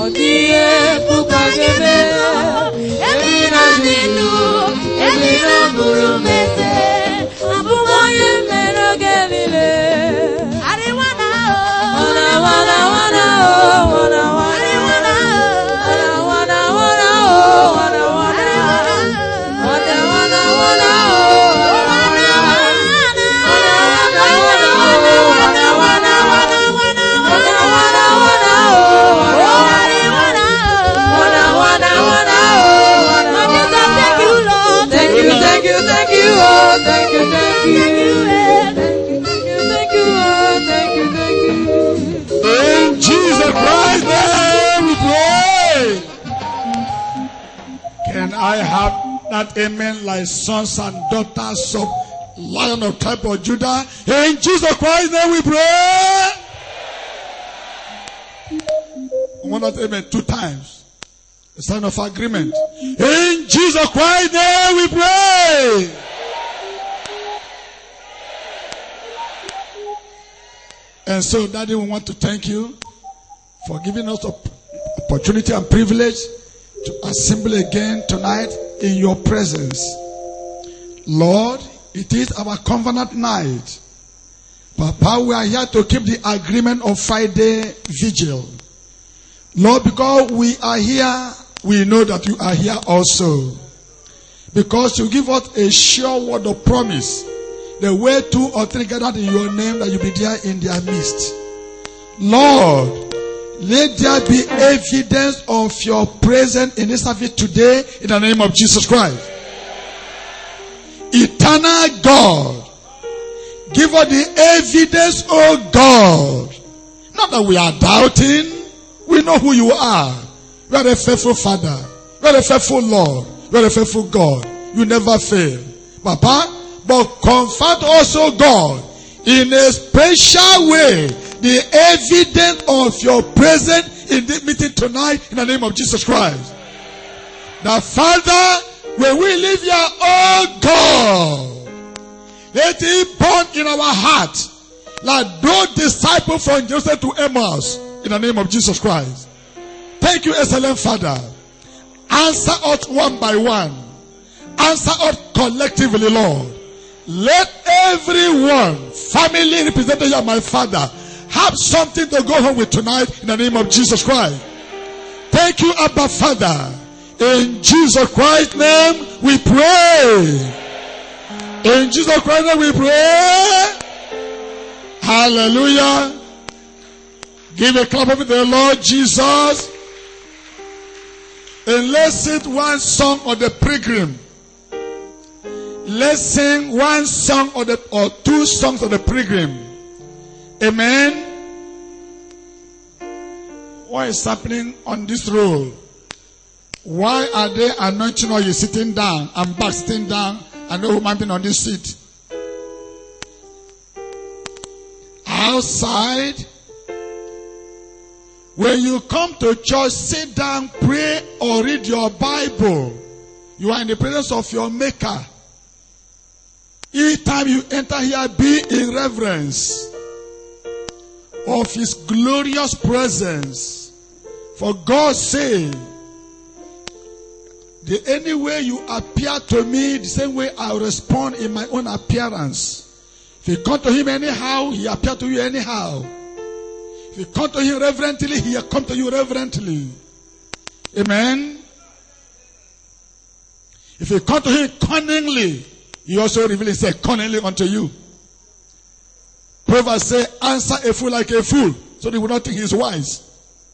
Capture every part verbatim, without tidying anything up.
I have that amen like sons and daughters of Lion of tribe of Judah. In Jesus Christ's name we pray. I want that amen two times. A sign of agreement. In Jesus Christ's name we pray. And so, Daddy, we want to thank you for giving us the opportunity and privilege to assemble again tonight in your presence. Lord, it is our covenant night. Papa, we are here to keep the agreement of Friday vigil. Lord, because we are here, we know that you are here also. Because you give us a sure word of promise. The way two or three gathered in your name, that you be there in their midst. Lord, let there be evidence of your presence in this service today in the name of Jesus Christ. Eternal God, give us the evidence, oh God. Not that we are doubting. We know who you are. You are a faithful Father. You are a faithful Lord. You are a faithful God. You never fail. Papa, but comfort also God in a special way the evidence of your presence in this meeting tonight in the name of Jesus Christ. The Father, when we live here, oh God, let it burn in our heart like those disciples from Jerusalem to Emmaus in the name of Jesus Christ. Thank you, excellent Father. Answer us one by one. Answer us collectively, Lord. Let everyone, family represented here, my Father, have something to go home with tonight in the name of Jesus Christ. Thank you, Abba Father. In Jesus Christ's name we pray. In Jesus Christ's name we pray. Hallelujah. Give a clap of the Lord Jesus. And let's sing one song of the pilgrim. Let's sing one song of the, or two songs of the pilgrim. Amen. What is happening on this road? Why are they anointing or you sitting down and back sitting down and no human being on this seat? Outside, when you come to church, sit down, pray or read your Bible. You are in the presence of your Maker. Each time you enter here, be in reverence of His glorious presence. For God said, the any way you appear to me, the same way I respond in my own appearance. If you come to Him anyhow, He appear to you anyhow. If you come to Him reverently, He will come to you reverently. Amen. If you come to Him cunningly, He also reveals Himself cunningly unto you. Proverbs say, answer a fool like a fool, so they will not think he's wise.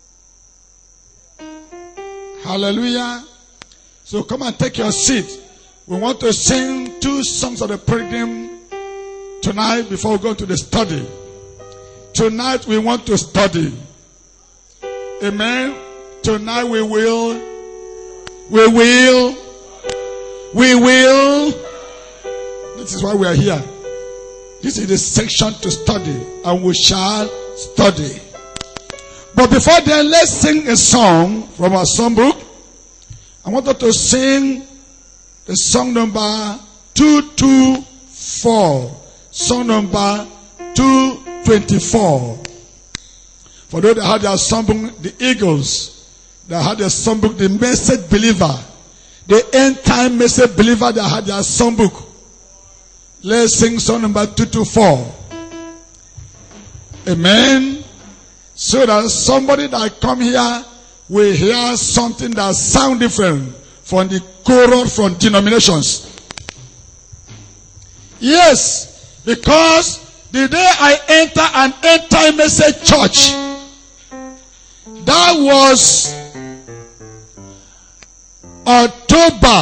Hallelujah. So come and take your seat. We want to sing two songs of the pilgrim tonight before we go to the study. Tonight we want to study. Amen. Tonight we will, we will, we will. This is why we are here. This is the section to study, and we shall study. But before then, let's sing a song from our songbook. I want us to sing the song number two twenty-four. Song number two twenty-four. For those that had their songbook, the Eagles, that had a songbook, the message believer, the end time message believer that had their songbook. Let's sing song number two to four. Amen. So that somebody that come here will hear something that sound different from the chorus from denominations. Yes, because the day I enter an end time message church, that was October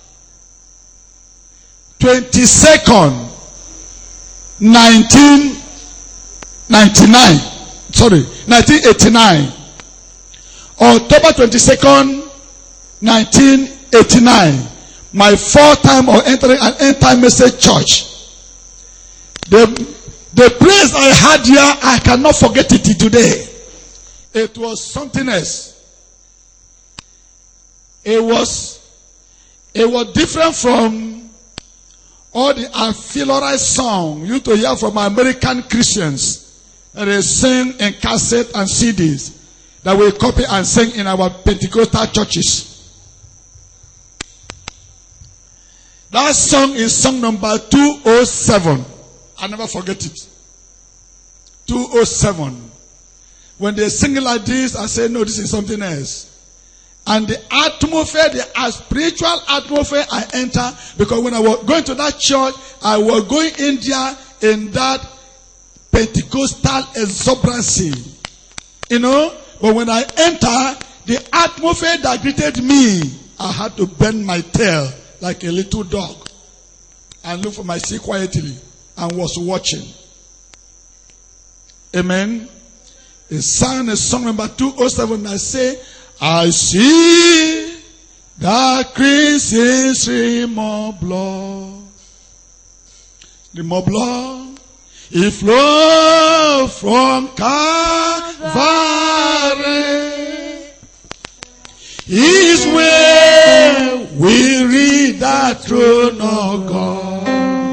twenty-second, nineteen ninety-nine. Sorry, nineteen eighty-nine. October twenty-second, nineteen eighty-nine. My fourth time of entering an end time message church. The, the place I had here, I cannot forget it today. It was something else. It was, it was different from all the ancillary songs you used to hear from American Christians that they sing in cassette and C Ds that we copy and sing in our Pentecostal churches. That song is song number two oh seven. I never forget it. two oh seven. When they sing it like this, I say, no, this is something else. And the atmosphere, the spiritual atmosphere I enter, because when I was going to that church, I was going in there in that Pentecostal exuberancy. You know? But when I enter, the atmosphere that greeted me, I had to bend my tail like a little dog and look for my seat quietly and was watching. Amen. It sang a song number two oh seven. I say, I see the crimson stream of blood. Stream of blood. It flows from Calvary. His way we read the throne of God.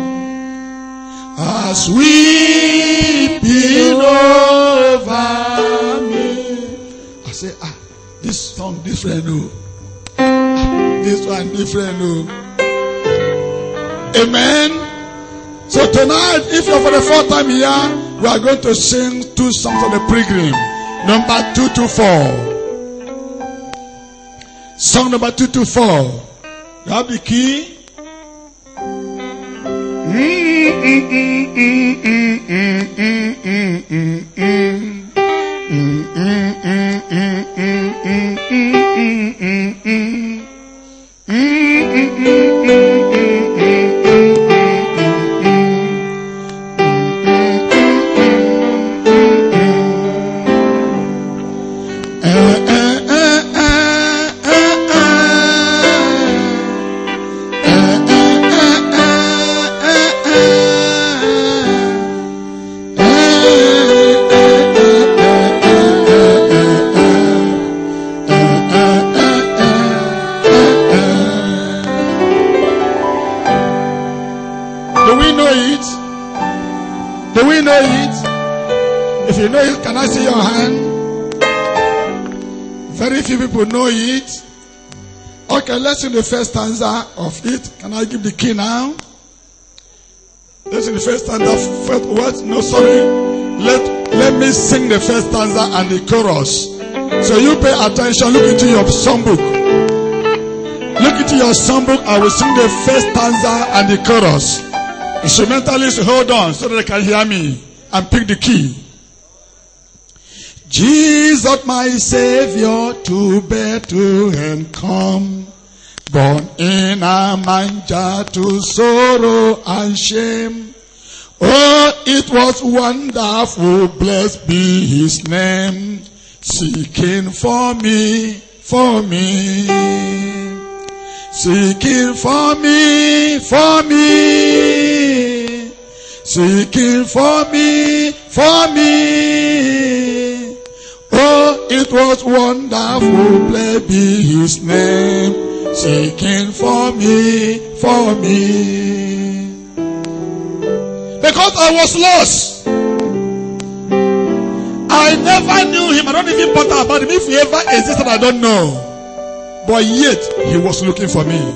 As weeping over me. I say, ah, this song different, no. This one different, no. Amen. So tonight, if you're for the fourth time here, we are going to sing two songs of the pilgrim. Number two to four. Song number two to four. You have the key. People know it. Okay, let's sing the first stanza of it. Can I give the key now? Let's sing the first stanza. First, what? No, sorry. Let let me sing the first stanza and the chorus. So you pay attention. Look into your songbook. Look into your songbook. I will sing the first stanza and the chorus. Instrumentalists, hold on so that they can hear me and pick the key. Jesus, my Savior, to Bethlehem come, born in a manger to sorrow and shame. Oh, it was wonderful, blessed be his name, seeking for me, for me, seeking for me, for me, seeking for me, for me. Oh, it was wonderful, blessed be his name, seeking for me, for me. Because I was lost, I I never knew him. I don't even bother about him. If he ever existed, I don't know. But yet, he was looking for me.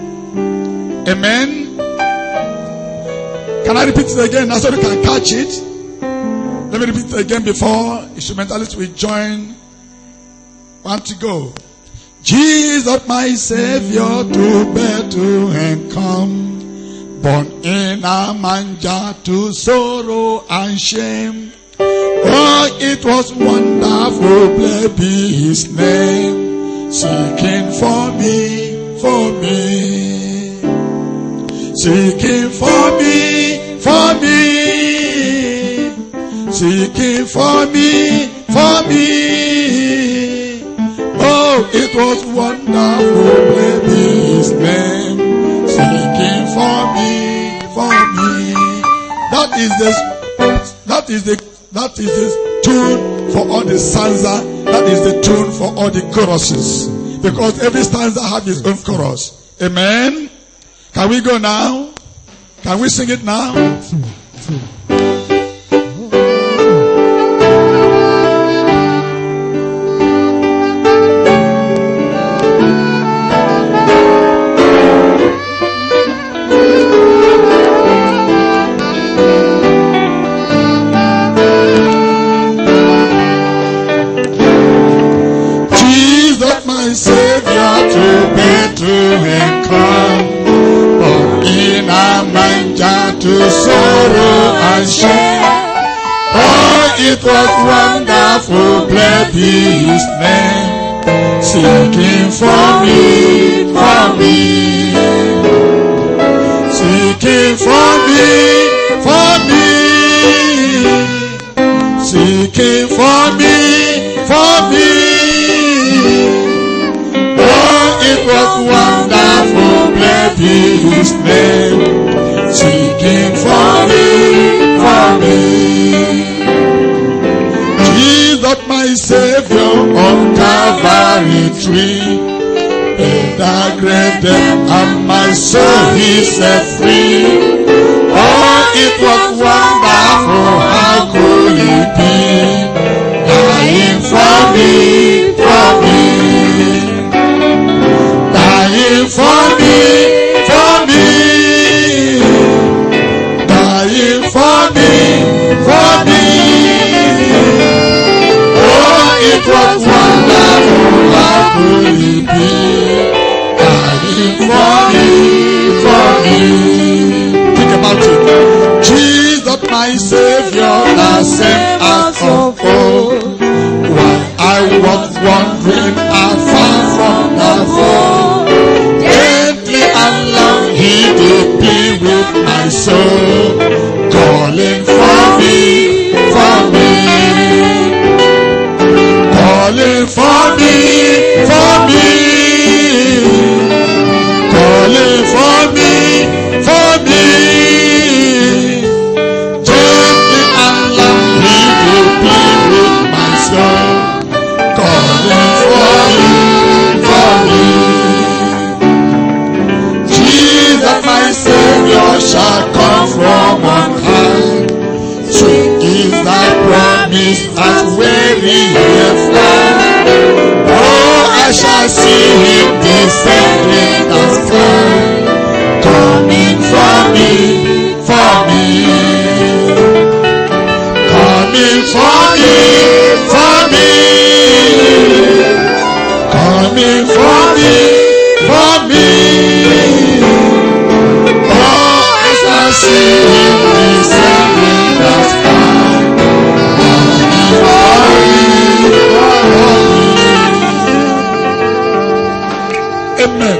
Amen. Can I repeat it again? Now so you can catch it. Let me repeat it again before instrumentalists will join. Want to go. Jesus, my Savior, to Bethlehem come, born in a manger to sorrow and shame. Oh, it was wonderful, blessed be his name, seeking for me, for me, seeking for me, for me, seeking for me, for me. Oh, it was wonderful, blessed be his name, seeking for me, for me. That is the, that is the, that is the tune for all the stanza. That is the tune for all the choruses. Because every stanza has its own chorus. Amen. Can we go now? Can we sing it now? To sorrow and shame. Oh, it was wonderful, blessed be his name, seeking for me, for me, seeking for me, for me, seeking for me, for me. Oh, it was wonderful, blessed be his name, seeking for me, for me. Jesus, my Savior, on Calvary tree, paid the great debt, and my soul he set free. Oh, it was wonderful, how could it be, dying for me, for me, dying for me, for me. For me, for me. Oh, it was wonderful, how could it be, dying for me, for me. Think about it. Jesus, my Savior, the same as of old. While I was wandering afar from the fold, gently and long he did be with my soul, calling for me, for me, calling for me, for me, calling for me, for me. Gently and long he will be with my soul, calling for me, for me. Jesus, my Savior, shall come from on high. Sweet is thy promise as weary here fly. Oh, I shall see him descending the sky, coming for me, for me, coming for me, for me, coming for me, for me. See him descending the sky, amen.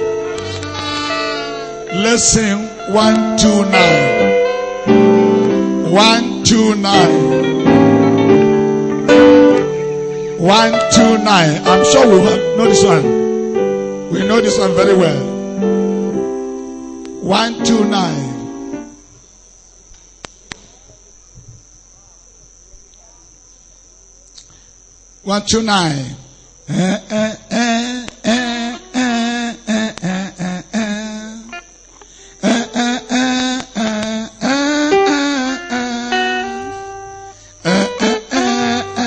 Let's sing one two nine. One two nine. One two nine. I'm sure we know this one. We know this one very well. One two nine. One, two, nine. Eh, eh, eh, eh, eh, eh, eh, eh, eh. Eh, eh, eh, eh, eh, eh, eh. Eh, eh, eh, eh,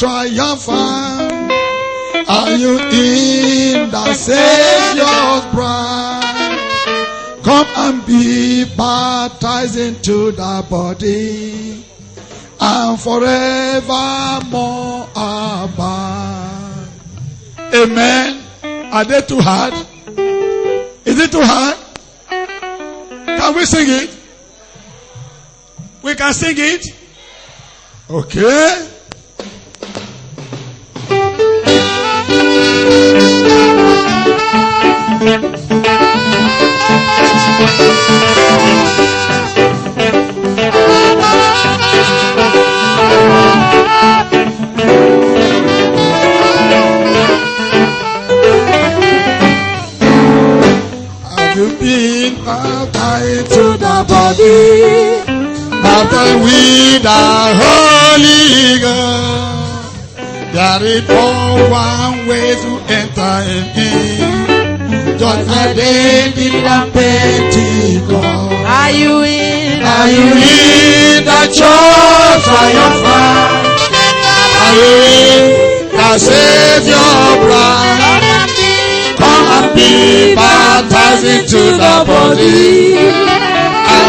triumphant? Are you in the Savior's bride? Come and be baptized into the body and forevermore abide. Amen. Are they too hard? Is it too hard? Can we sing it? We can sing it? Okay. Have you been baptized to the body? Baptized with the Holy Ghost. There is but one way to enter in. Just as they did at Pentecost. Are you in? Are you in the church triumphant? Are you in the Savior bride? Come and be baptized into the body and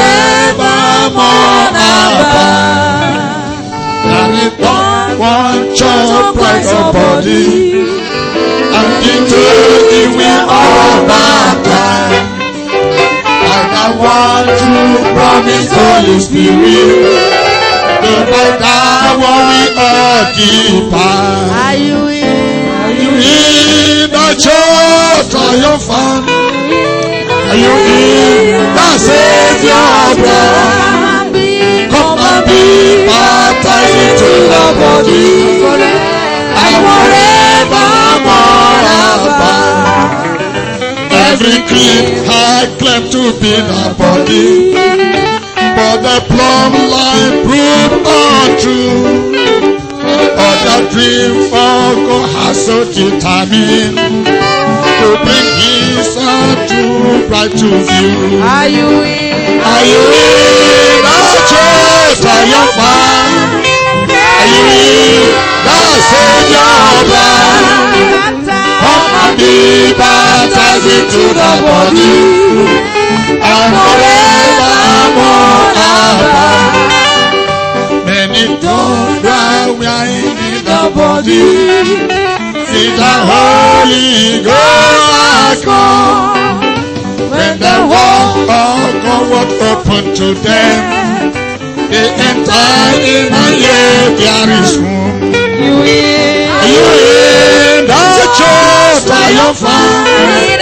forevermore abide. There is but one church bride of body, and into it we all baptize. And I want to promise Holy Spirit, by that one we occupy. Are you in? Are you in the church triumphant? Are you in the Savior bride? Come and be baptized into the body and forevermore abide. Every creed had claimed to be the body, but the plumb line proved untrue. But the dream of God has so determined to bring His true bride to view. Are you in? Are you in the church triumphant? Are you in the Savior bride? Come and be baptized into the body and forevermore abide. Many don't cry, we are in the body. See the Holy Ghost has come. When the walk of God was open to them, they enter in and yet there is room. You in? Are you in the church triumphant? Are you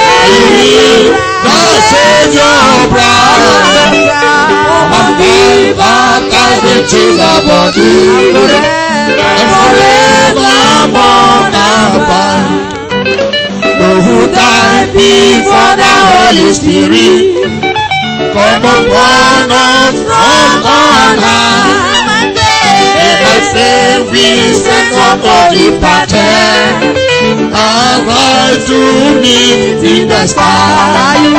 in the Savior bride? And be baptized into the body and forevermore abide. Those who died before the Holy Spirit come upon us from on high. In my faith we stand for body pattern and rise to meet in the sky. Are you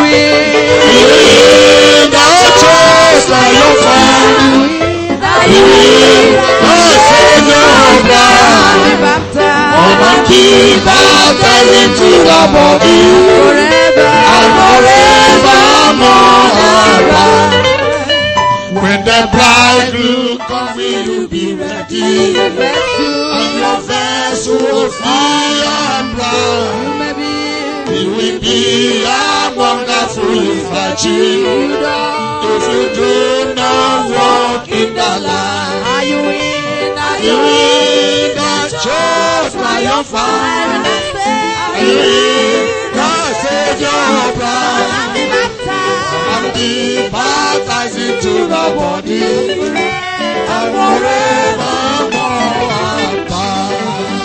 in? The church triumphant. Are you in the Savior bride? Come and keep baptized into the body and forevermore abide. When the bridegroom comes, will you be ready? And your vessel free and bright. It will be a wonderful virgin if you do not walk in the light. Are you in? Are You in the church triumphant? Are you in the Savior bride? And be baptized into the body and forevermore abide.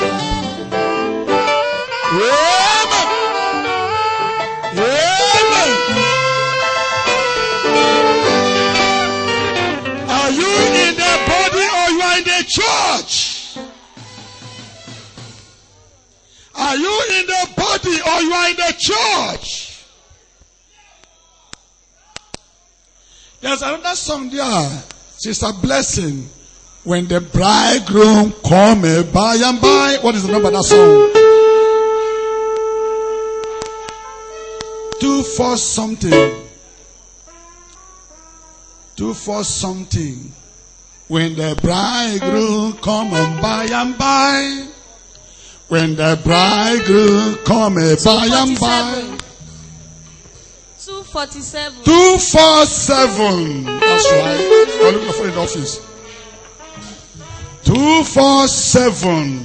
Amen. Amen. Are you in the body or you are in the church? Are you in the body or you are in the church? There's another song there, Sister Blessing When the bridegroom come by and by. What is the number of that song? Two four something. Two four something. When the bridegroom come by and by. When the bridegroom come by and by. Two forty-seven. Two four seven. That's right. I'm looking for it in the office. Two four seven.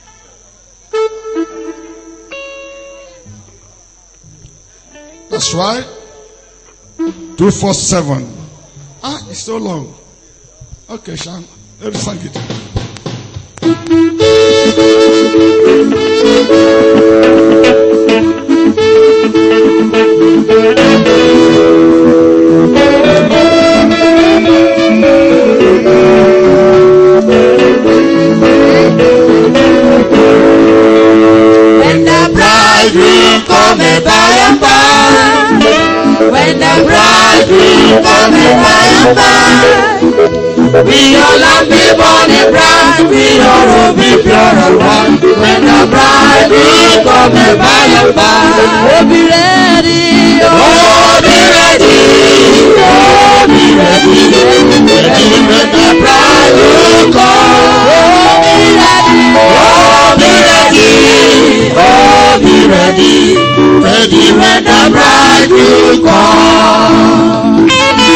That's right. Two four seven. Ah, it's so long. Okay, Sean. Let's sing it. When the bridegroom come by and by, when the bridegroom come by and by, we all have the born bride, we all will be pure and one. When the bridegroom come by and by, we'll be ready, oh, be ready, oh, be ready, ready when the bridegroom come, oh, be ready, oh, be ready, oh, be ready, ready when the bridegroom come.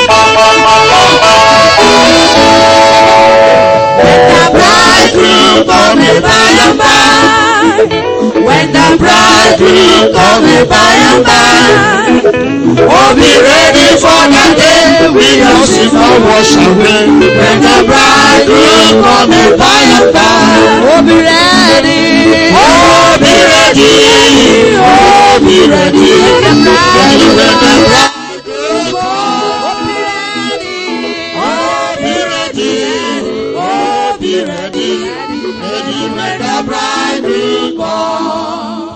When the bridegroom come by and by, when the bridegroom come by and by, oh, be ready for the day we don't see no wash away. When the bridegroom come by and by, oh, be ready, oh, be ready, oh, be ready, ready when the bridegroom come, oh, be ready, oh, be ready, ready when the bridegroom come.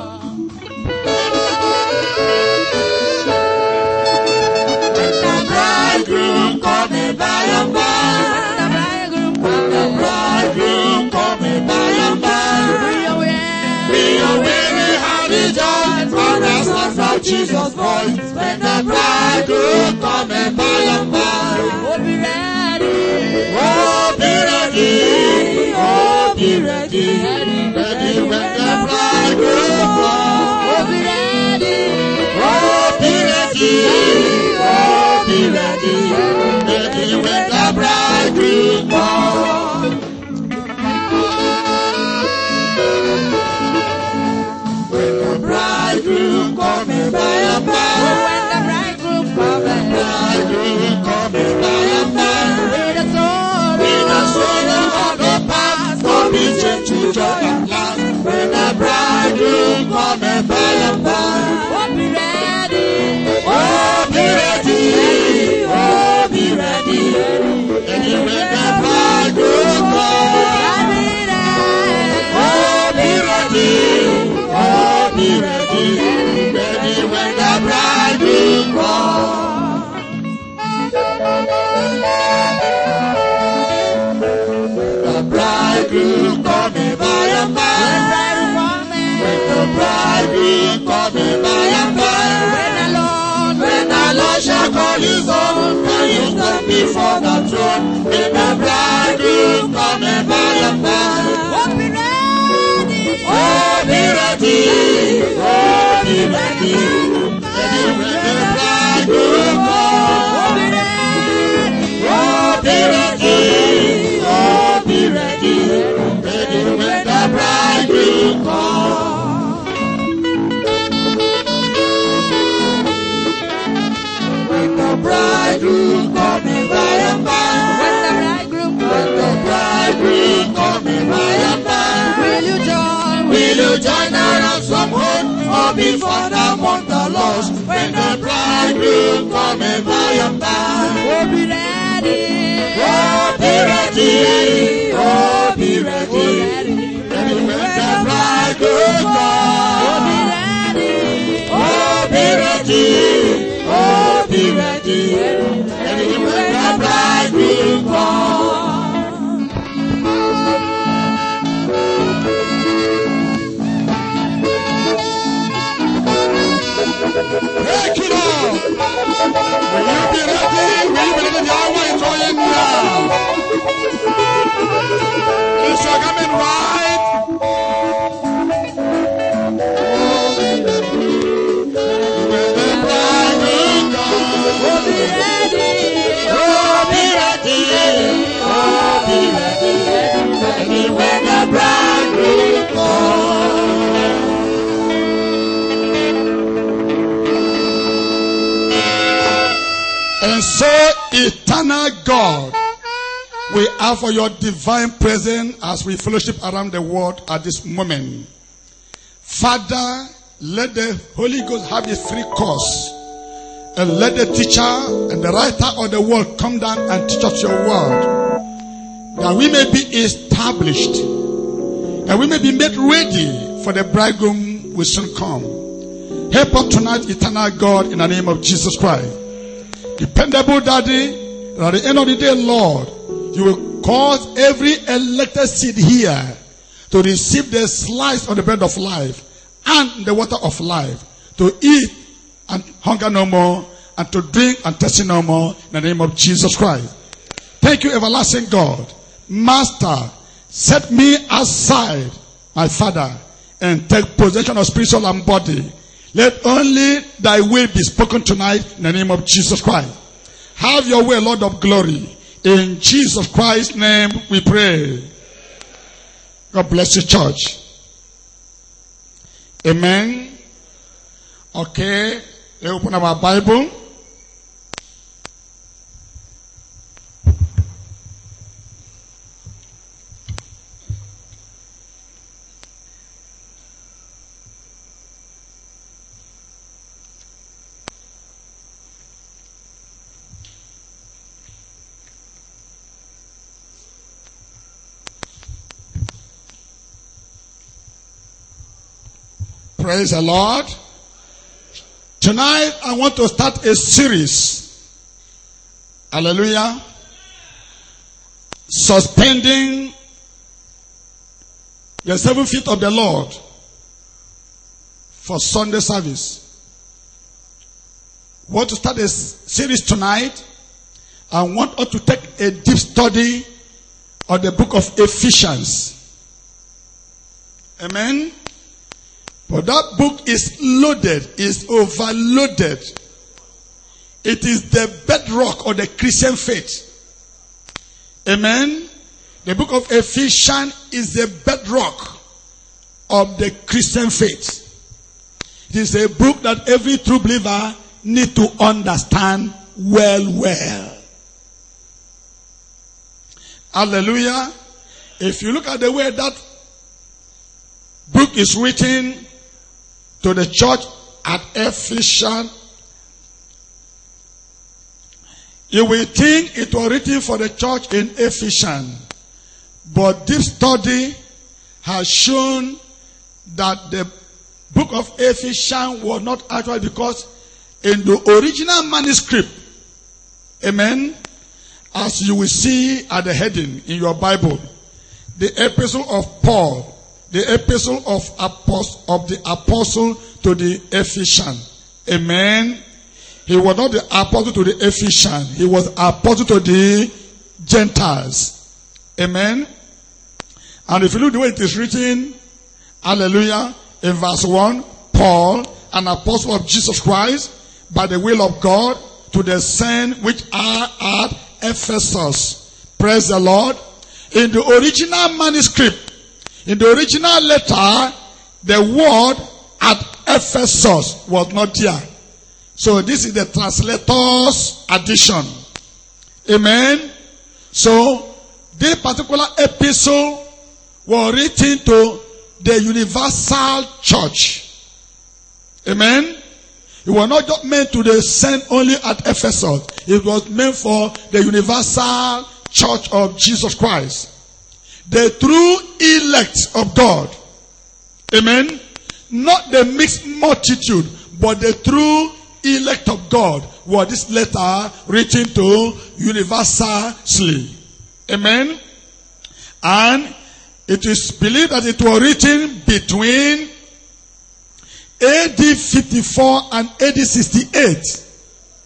When the bridegroom come by and by, when the bridegroom come by and by, we are weary and rejoice for the sound of Jesus' voice. When the bridegroom come by and by, oh, be ready, oh, be ready, oh, be ready, ready when the bridegroom comes. Oh, be ready, oh, be ready, oh, be ready, ready when the bridegroom comes. When the bridegroom come by and by, when the bridegroom come by and by, with a soul, with a soul of the past, for me change to joy and last. When the bridegroom come by and by, oh, be ready, oh, be ready, oh, be ready, ready when the bridegroom comes. Oh, be ready, oh, be ready, ready when the bridegroom comes. The bridegroom coming by and by, when the bridegroom coming by and by, when the Lord, when the Lord shall call his own, and you stand before the throne. When the bridegroom coming by and by, oh, be ready, oh, be ready, oh, be ready, ready when the bridegroom comes. Oh, be ready, oh, be ready, oh, be ready, ready when the bridegroom comes. When the bridegroom coming by and by, when the bridegroom, when the bridegroom coming by and by, will you join, will you join our ransom home, or before the month of lost? When the bridegroom coming by and by, oh, be ready, oh, be ready, oh, be ready, ready when the bridegroom comes. Oh, be ready, oh, be ready, oh, be ready, ready when the bridegroom comes. Will you be ready? Will you be ready? The hour is drawing now. Is your garment white? When the bridegroom comes, Oh, be ready. oh, be ready. Oh, be ready. Ready when the bridegroom comes. And so, eternal God, we ask for your divine presence as we fellowship around the world at this moment. Father, let the Holy Ghost have his free course. And let the teacher and the writer of the word come down and teach us your word. That we may be established. And we may be made ready for the bridegroom will soon come. Help us tonight, eternal God, in the name of Jesus Christ. Dependable Daddy, and at the end of the day, Lord, you will cause every elected seed here to receive the slice of the bread of life and the water of life, to eat and hunger no more, and to drink and thirst no more, in the name of Jesus Christ. Thank you, everlasting God. Master, set me aside, my Father, and take possession of spirit, soul, and body. Let only thy will be spoken tonight in the name of Jesus Christ. Have your way, Lord of glory. In Jesus Christ's name we pray. God bless you, church. Amen. Okay. Let's open up our Bible. Praise the Lord. Tonight I want to start a series. Hallelujah. Suspending the seven feet of the Lord for Sunday service. I want to start a series tonight. I want us to take a deep study of the book of Ephesians. Amen. But that book is loaded, is overloaded. It is the bedrock of the Christian faith. Amen. The book of Ephesians is the bedrock of the Christian faith. It is a book that every true believer needs to understand well, well. Hallelujah. If you look at the way that book is written to the church at Ephesians, you will think it was written for the church in Ephesians. But deep study has shown that the book of Ephesians was not actual, because in the original manuscript, amen, as you will see at the heading in your Bible, the epistle of Paul, the epistle of apostle, of the apostle to the Ephesians. Amen. He was not the apostle to the Ephesians. He was apostle to the Gentiles. Amen. And if you look the way it is written, hallelujah, in verse one, Paul, an apostle of Jesus Christ, by the will of God, to the saints which are at Ephesus. Praise the Lord. In the original manuscript, in the original letter, the word at Ephesus was not there. So this is the translator's addition. Amen. So this particular epistle was written to the universal church. Amen. It was not just meant to the saints only at Ephesus. It was meant for the universal church of Jesus Christ. The true elect of God. Amen. Not the mixed multitude, but the true elect of God was this letter written to universally. Amen. And it is believed that it was written between A D fifty-four and A D sixty-eight.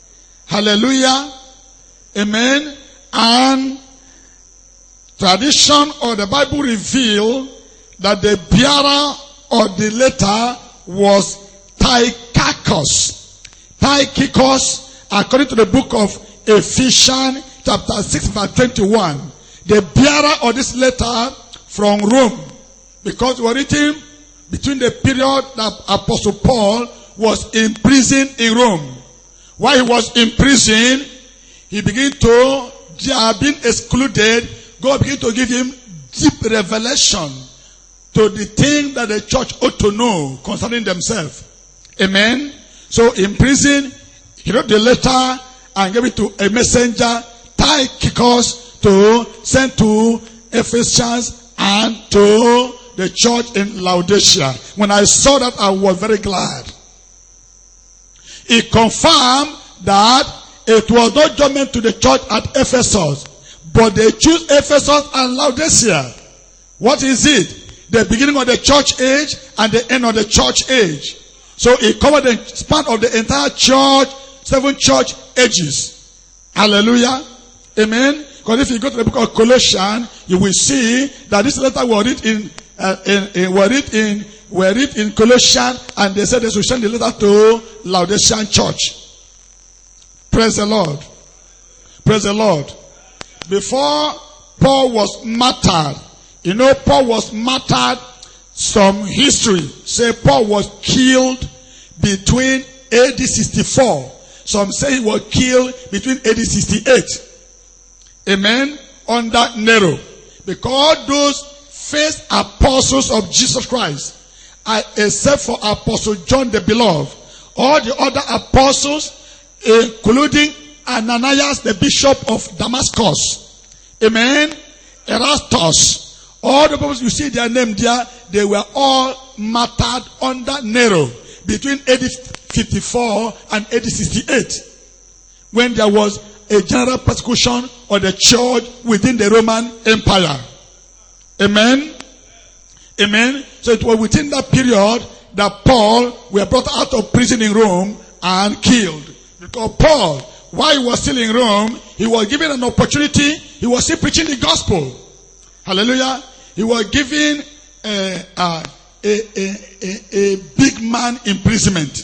Hallelujah. Amen. And tradition or the Bible reveal that the bearer of the letter was Tychicus. Tychicus, according to the book of Ephesians chapter six verse twenty-one, the bearer of this letter from Rome, because it was written between the period that Apostle Paul was in prison in Rome. While he was in prison, he began to, have been excluded, God began to give him deep revelation to the thing that the church ought to know concerning themselves. Amen. So in prison, he wrote the letter and gave it to a messenger, Tychicus, to send to Ephesians and to the church in Laodicea. When I saw that, I was very glad. It confirmed that it was not judgment to the church at Ephesus, but they choose Ephesus and Laodicea. What is it? The beginning of the church age and the end of the church age. So it covered the span of the entire church, seven church ages. Hallelujah. Amen. Because if you go to the book of Colossians, you will see that this letter was written in, uh, in, in, were written in, were written in Colossians, and they said they should send the letter to Laodicean church. Praise the Lord. Praise the Lord. Before Paul was martyred, you know, Paul was martyred. Some history say Paul was killed between A D sixty-four. Some say he was killed between A D sixty-eight. Amen. Under Nero. Because those first apostles of Jesus Christ, are, except for Apostle John the Beloved, all the other apostles, including Ananias, the bishop of Damascus, amen, Erastus, all the people you see their name there, they were all martyred under Nero between A D fifty-four and A D sixty-eight, when there was a general persecution of the church within the Roman Empire. Amen. Amen. So it was within that period that Paul were brought out of prison in Rome and killed. Because Paul, while he was still in Rome, he was given an opportunity. He was still preaching the gospel. Hallelujah. He was given a, a, a, a, a big man imprisonment.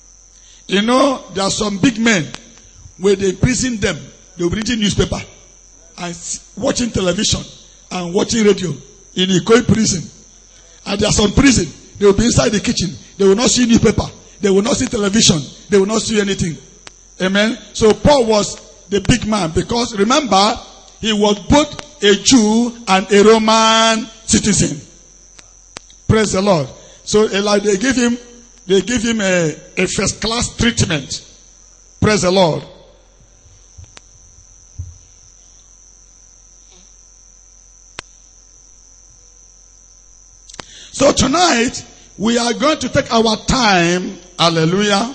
You know, there are some big men, where they imprison them, they will be reading newspaper and watching television and watching radio in Ikoyi prison. And there are some prison, they will be inside the kitchen. They will not see newspaper. They will not see television. They will not see anything. Amen. So Paul was the big man because remember, he was both a Jew and a Roman citizen. Praise the Lord. So like they give him, they give him a, a first class treatment. Praise the Lord. So tonight, we are going to take our time, hallelujah,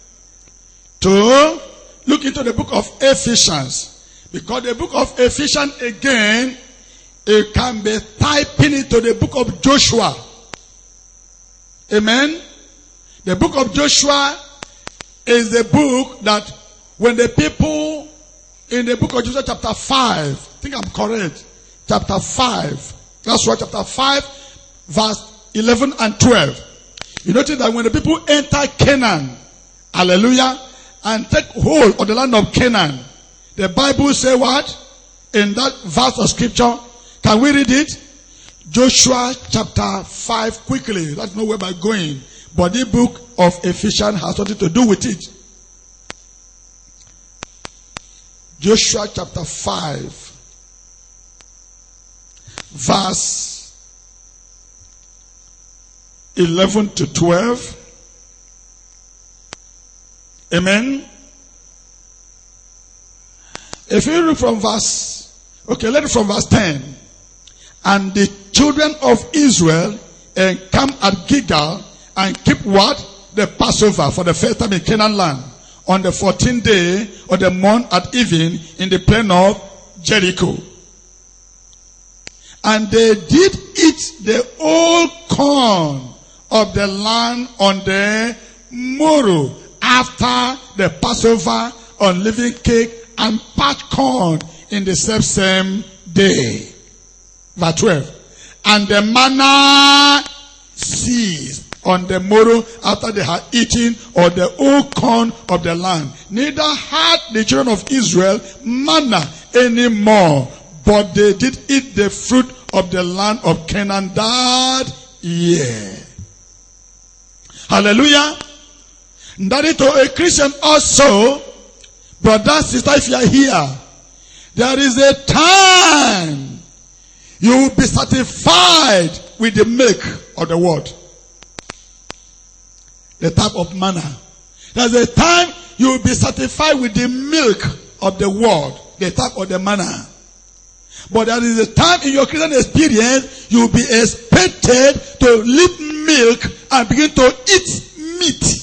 to look into the book of Ephesians. Because the book of Ephesians, again, it can be typing into the book of Joshua. Amen. The book of Joshua is the book that when the people in the book of Joshua chapter five, I think I'm correct, chapter five, that's right, chapter five, verse eleven and twelve. You notice that when the people enter Canaan, hallelujah, and take hold of the land of Canaan, the Bible say what? In that verse of scripture, can we read it? Joshua chapter five, quickly. Let's know where we're going. But the book of Ephesians has something to do with it. Joshua chapter five, verse eleven to twelve. Amen. If you read from verse, okay, let it from verse ten. And the children of Israel encamped at Gilgal and keep what? The Passover for the first time in Canaan land on the fourteenth day of the month at even in the plain of Jericho. And they did eat the old corn of the land on the morrow after the Passover unleavened cake and parched corn in the self same day. Verse twelve. And the manna ceased on the morrow after they had eaten of the old corn of the land. Neither had the children of Israel manna any more, but they did eat the fruit of the land of Canaan that year. Hallelujah. That is to a Christian also, brother, sister, if you are here, there is a time you will be satisfied with the milk of the word. The type of manna. There's a time you will be satisfied with the milk of the word. The type of the manna. But there is a time in your Christian experience you will be expected to leave milk and begin to eat meat.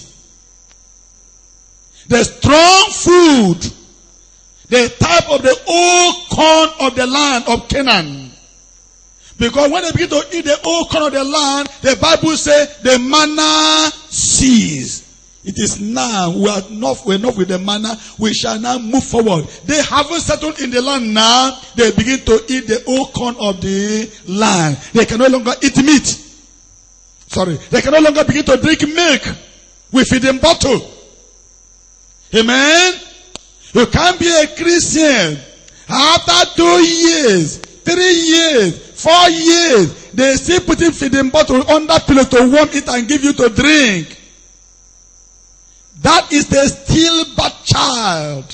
The strong food, the type of the old corn of the land of Canaan. Because when they begin to eat the old corn of the land, the Bible says the manna ceased. It is now, we are enough, we're enough with the manna, we shall now move forward. They haven't settled in the land now, they begin to eat the old corn of the land. They can no longer eat meat. Sorry, they can no longer begin to drink milk with feeding bottle. Amen. You can't be a Christian. After two years, three years, four years, they still putting feeding bottle under pillow to warm it and give you to drink. That is the stillbirth child.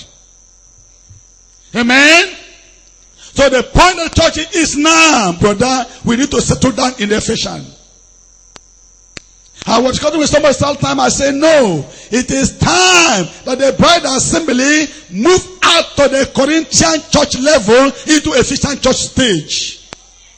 Amen. So the point of the church is now, brother, we need to settle down in the Ephesians. I was discussing with somebody sometime. I say, no, it is time that the bride assembly move out to the Corinthian church level into Ephesian church stage.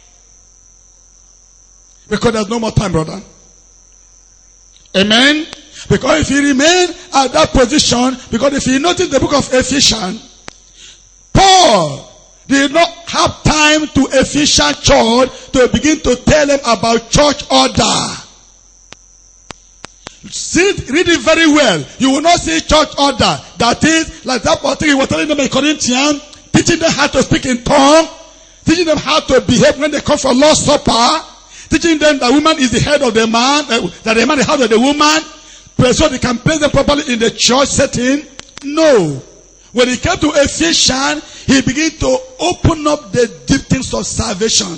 Because there's no more time, brother. Amen. Because if you remain at that position, because if you notice the book of Ephesians, Paul did not have time to Ephesian church to begin to tell them about church order. See, read it very well. You will not see church order. That is, like that thing he was telling them in Corinthians, teaching them how to speak in tongues, teaching them how to behave when they come for Lord's Supper, teaching them that woman is the head of the man, uh, that the man is the head of the woman, so they can place them properly in the church setting. No. When he came to Ephesians, he began to open up the deep things of salvation.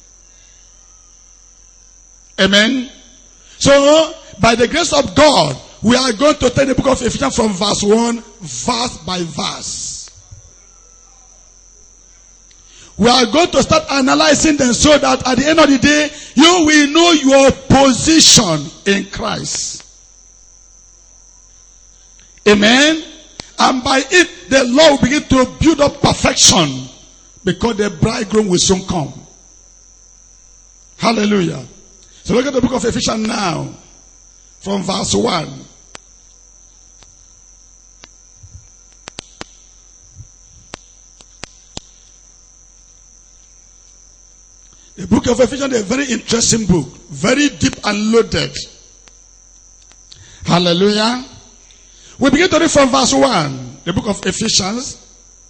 Amen. So, by the grace of God, we are going to take the book of Ephesians from verse one, verse by verse. We are going to start analyzing them so that at the end of the day, you will know your position in Christ. Amen. And by it, the Lord will begin to build up perfection, because the bridegroom will soon come. Hallelujah. So look at the book of Ephesians now, from verse one. The book of Ephesians is a very interesting book, very deep and loaded. Hallelujah. We begin to read from verse one, the book of Ephesians.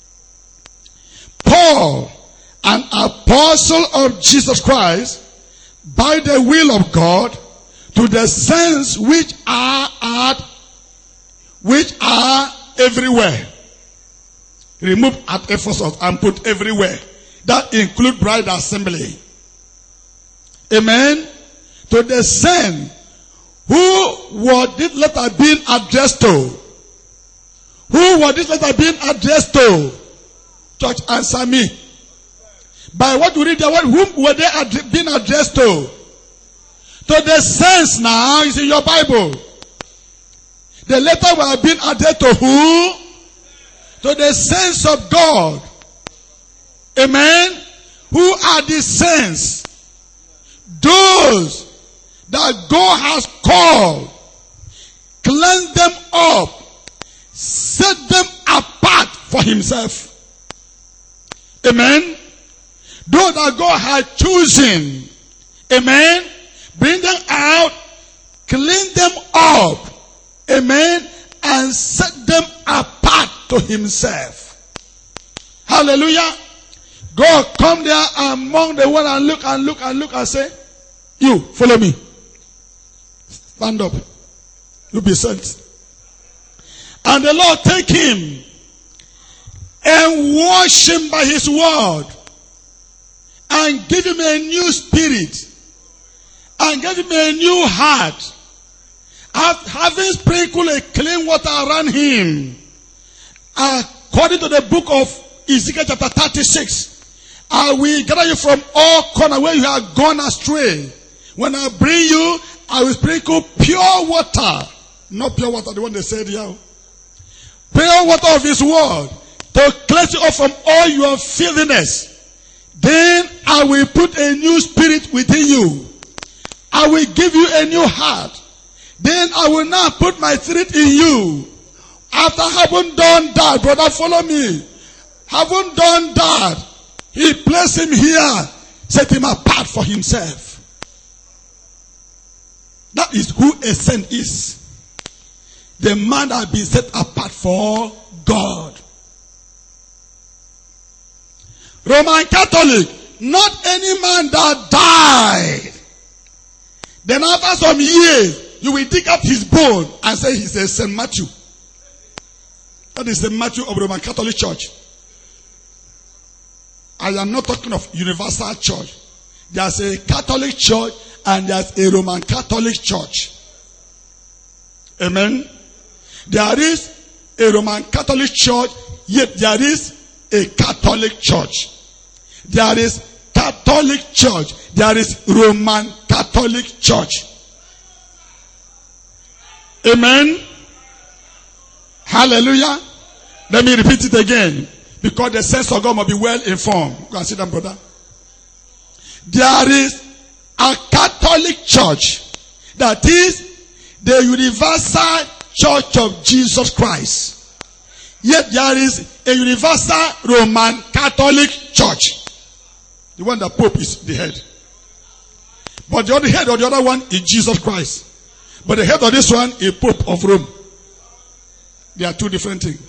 Paul, an apostle of Jesus Christ, by the will of God, to the saints which are at, which are everywhere. Remove at Ephesus and put everywhere. That include bride assembly. Amen. To the saints who was this letter being addressed to? Who was this letter being addressed to? Church, answer me. By what we read there, whom were they ad- being addressed to? To the saints now, is in your Bible. The letter was being addressed to who? To the saints of God. Amen. Who are the saints? Those that God has called, cleanse them up, set them apart for himself. Amen. Those that God has chosen, amen, bring them out, clean them up, amen, and set them apart to himself. Hallelujah. God come there among the one and look and look and look and say, you, follow me. Stand up. You'll be sent. And the Lord take him and wash him by his word and give him a new spirit and give him a new heart, having sprinkled a clean water around him. According to the book of Ezekiel chapter thirty-six, I will gather you from all corners where you have gone astray. When I bring you, I will sprinkle pure water. Not pure water, the one they said here. Pure water of his word to cleanse you off from all your filthiness. Then I will put a new spirit within you. I will give you a new heart. Then I will now put my spirit in you. After having done that, brother, follow me. Having done that, he placed him here, set him apart for himself. That is who a saint is. The man that has been set apart for God. Roman Catholic, not any man that died. Then after some years, you will dig up his bone and say he's a Saint Matthew. That is the Matthew of Roman Catholic Church. I am not talking of universal church. There's a Catholic church and there's a Roman Catholic church. Amen. There is a Roman Catholic church, yet there is a Catholic church. There is Catholic church. There is Roman Catholic church. Amen. Hallelujah. Let me repeat it again. Because the sense of God must be well informed. Go and sit down, brother. There is a Catholic church. That is the universal church of Jesus Christ. Yet there is a universal Roman Catholic church. The one that Pope is the head. But the other head of the other one is Jesus Christ. But the head of this one is Pope of Rome. They are two different things.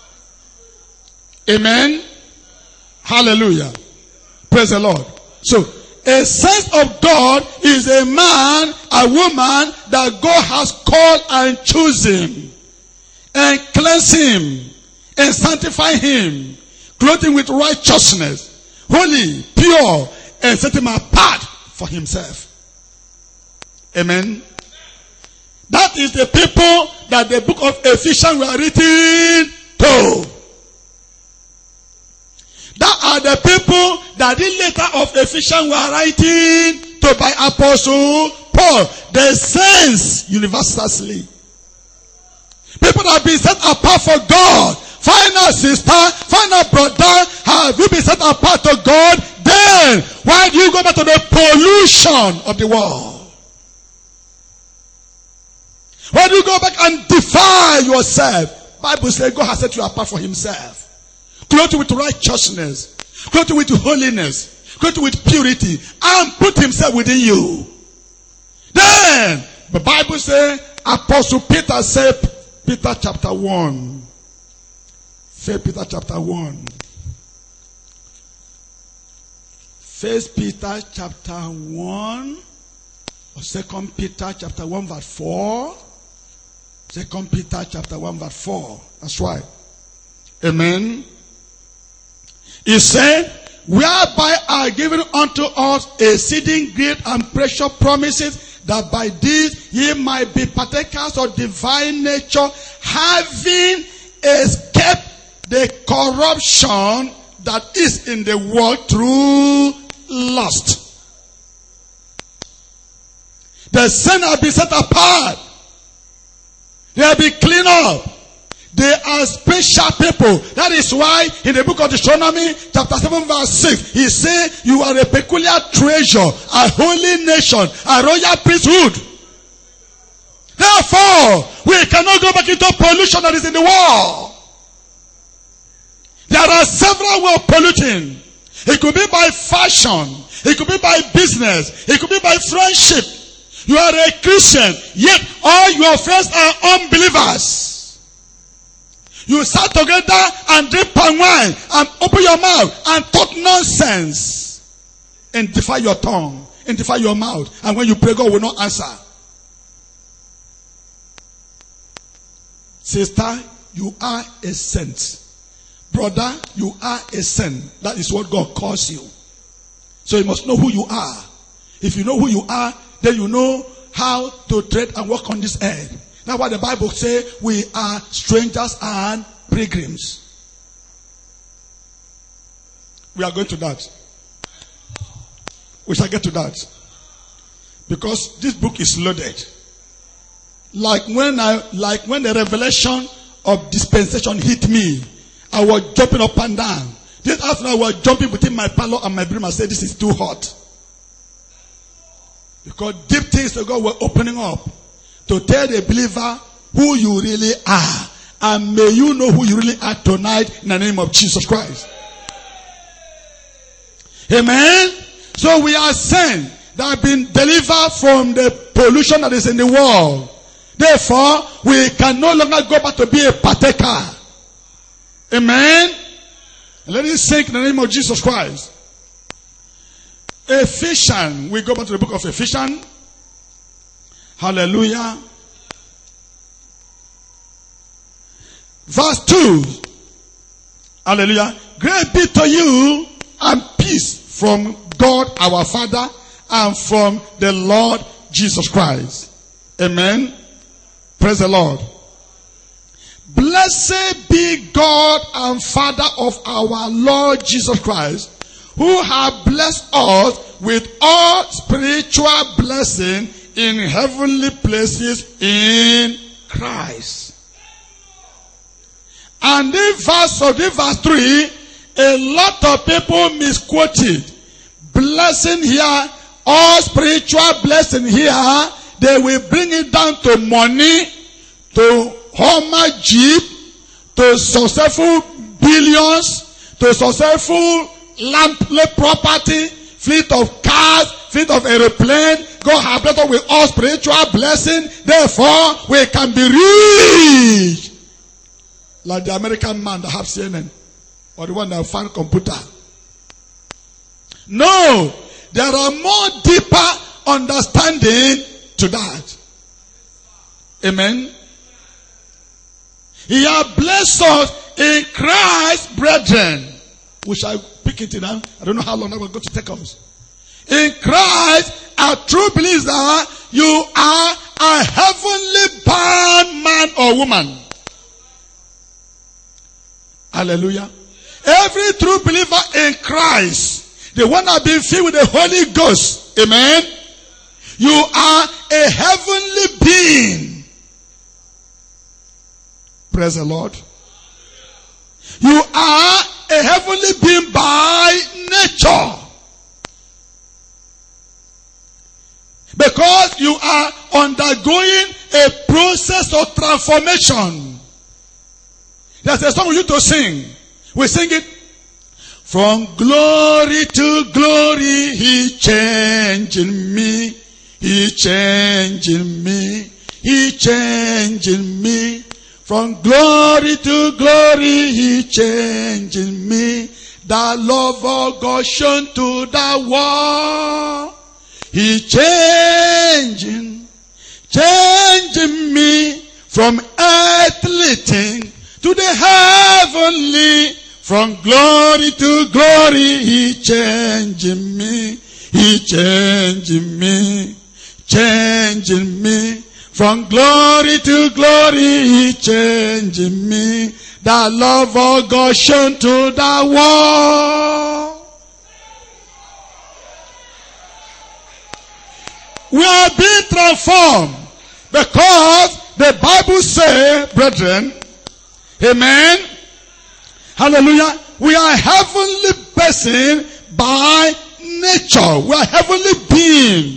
Amen. Hallelujah. Praise the Lord. So, a saint of God is a man, a woman that God has called and chosen and cleanse him and sanctify him, clothe him with righteousness, holy, pure, and set him apart for himself. Amen. That is the people that the book of Ephesians were written to. That are the people that the letter of Ephesians were writing to by Apostle Paul. The saints universally. People that have been set apart for God. Final sister, final brother, have you been set apart to God? Then, why do you go back to the pollution of the world? Why do you go back and defile yourself? Bible says God has set you apart for himself. Clothe you with righteousness. Clothe you with holiness. Clothe you with purity. And put himself within you. Then, the Bible says, Apostle Peter said, Peter chapter one. First Peter chapter one. First Peter chapter one. Or Second Peter chapter one verse four. Second Peter chapter one verse four. That's right. Amen. He said, whereby are given unto us exceeding great and precious promises, that by this ye might be partakers of divine nature, having escaped the corruption that is in the world through lust. The sin have been set apart. They have been cleaned up. They are special people. That is why in the book of Deuteronomy chapter seven verse six, he said, you are a peculiar treasure, a holy nation, a royal priesthood. Therefore, we cannot go back into pollution that is in the world. There are several ways of polluting. It could be by fashion. It could be by business. It could be by friendship. You are a Christian, yet all your friends are unbelievers. You sat together and drink palm wine and open your mouth and talk nonsense. And defy your tongue. And defy your mouth. And when you pray, God will not answer. Sister, you are a saint. Brother, you are a saint. That is what God calls you. So you must know who you are. If you know who you are, then you know how to tread and walk on this earth. That's why the Bible says we are strangers and pilgrims. We are going to that. We shall get to that. Because this book is loaded. Like when I, like when the revelation of dispensation hit me, I was jumping up and down. This afternoon I was jumping between my parlor and my bedroom. I said, this is too hot. Because deep things of God were opening up to tell the believer who you really are. And may you know who you really are tonight in the name of Jesus Christ. Amen. So we are saying that have been delivered from the pollution that is in the world. Therefore, we can no longer go back to be a partaker. Amen. And let it sink in the name of Jesus Christ. Ephesians. We go back to the book of Ephesians. Hallelujah. Verse two. Hallelujah. Great be to you and peace from God our Father and from the Lord Jesus Christ. Amen. Praise the Lord. Blessed be God and Father of our Lord Jesus Christ, who have blessed us with all spiritual blessing in heavenly places in Christ. And in verse, of in verse three, a lot of people misquoted. Blessing here, all spiritual blessing here, they will bring it down to money, to Homer Jeep, to successful billions, to successful land property, fleet of cars, fleet of aeroplane. God has blessed us with all spiritual blessing. Therefore, we can be rich. Like the American man that has C N N. Or the one that found computer. No. There are more deeper understanding to that. Amen. He has blessed us in Christ, brethren. We shall pick it now. I don't know how long that will go to take us. In Christ, a true believer, you are a heavenly bound man or woman. Hallelujah. Every true believer in Christ, the one that has been filled with the Holy Ghost, amen, you are a heavenly being. Praise the Lord. You are a heavenly being by nature. Because you are undergoing a process of transformation. There's a song we used to sing. We sing it. From glory to glory, He changing me. He changing me. He changing me. From glory to glory, He changing me. The love of God shown to the world. He changing, changing me from earthly thing to the heavenly. From glory to glory, He changing me. He changing me, changing me. From glory to glory, He changing me. The love of God shown to the world. We are being transformed because the Bible says, brethren, amen, hallelujah, we are heavenly person by nature. We are heavenly being.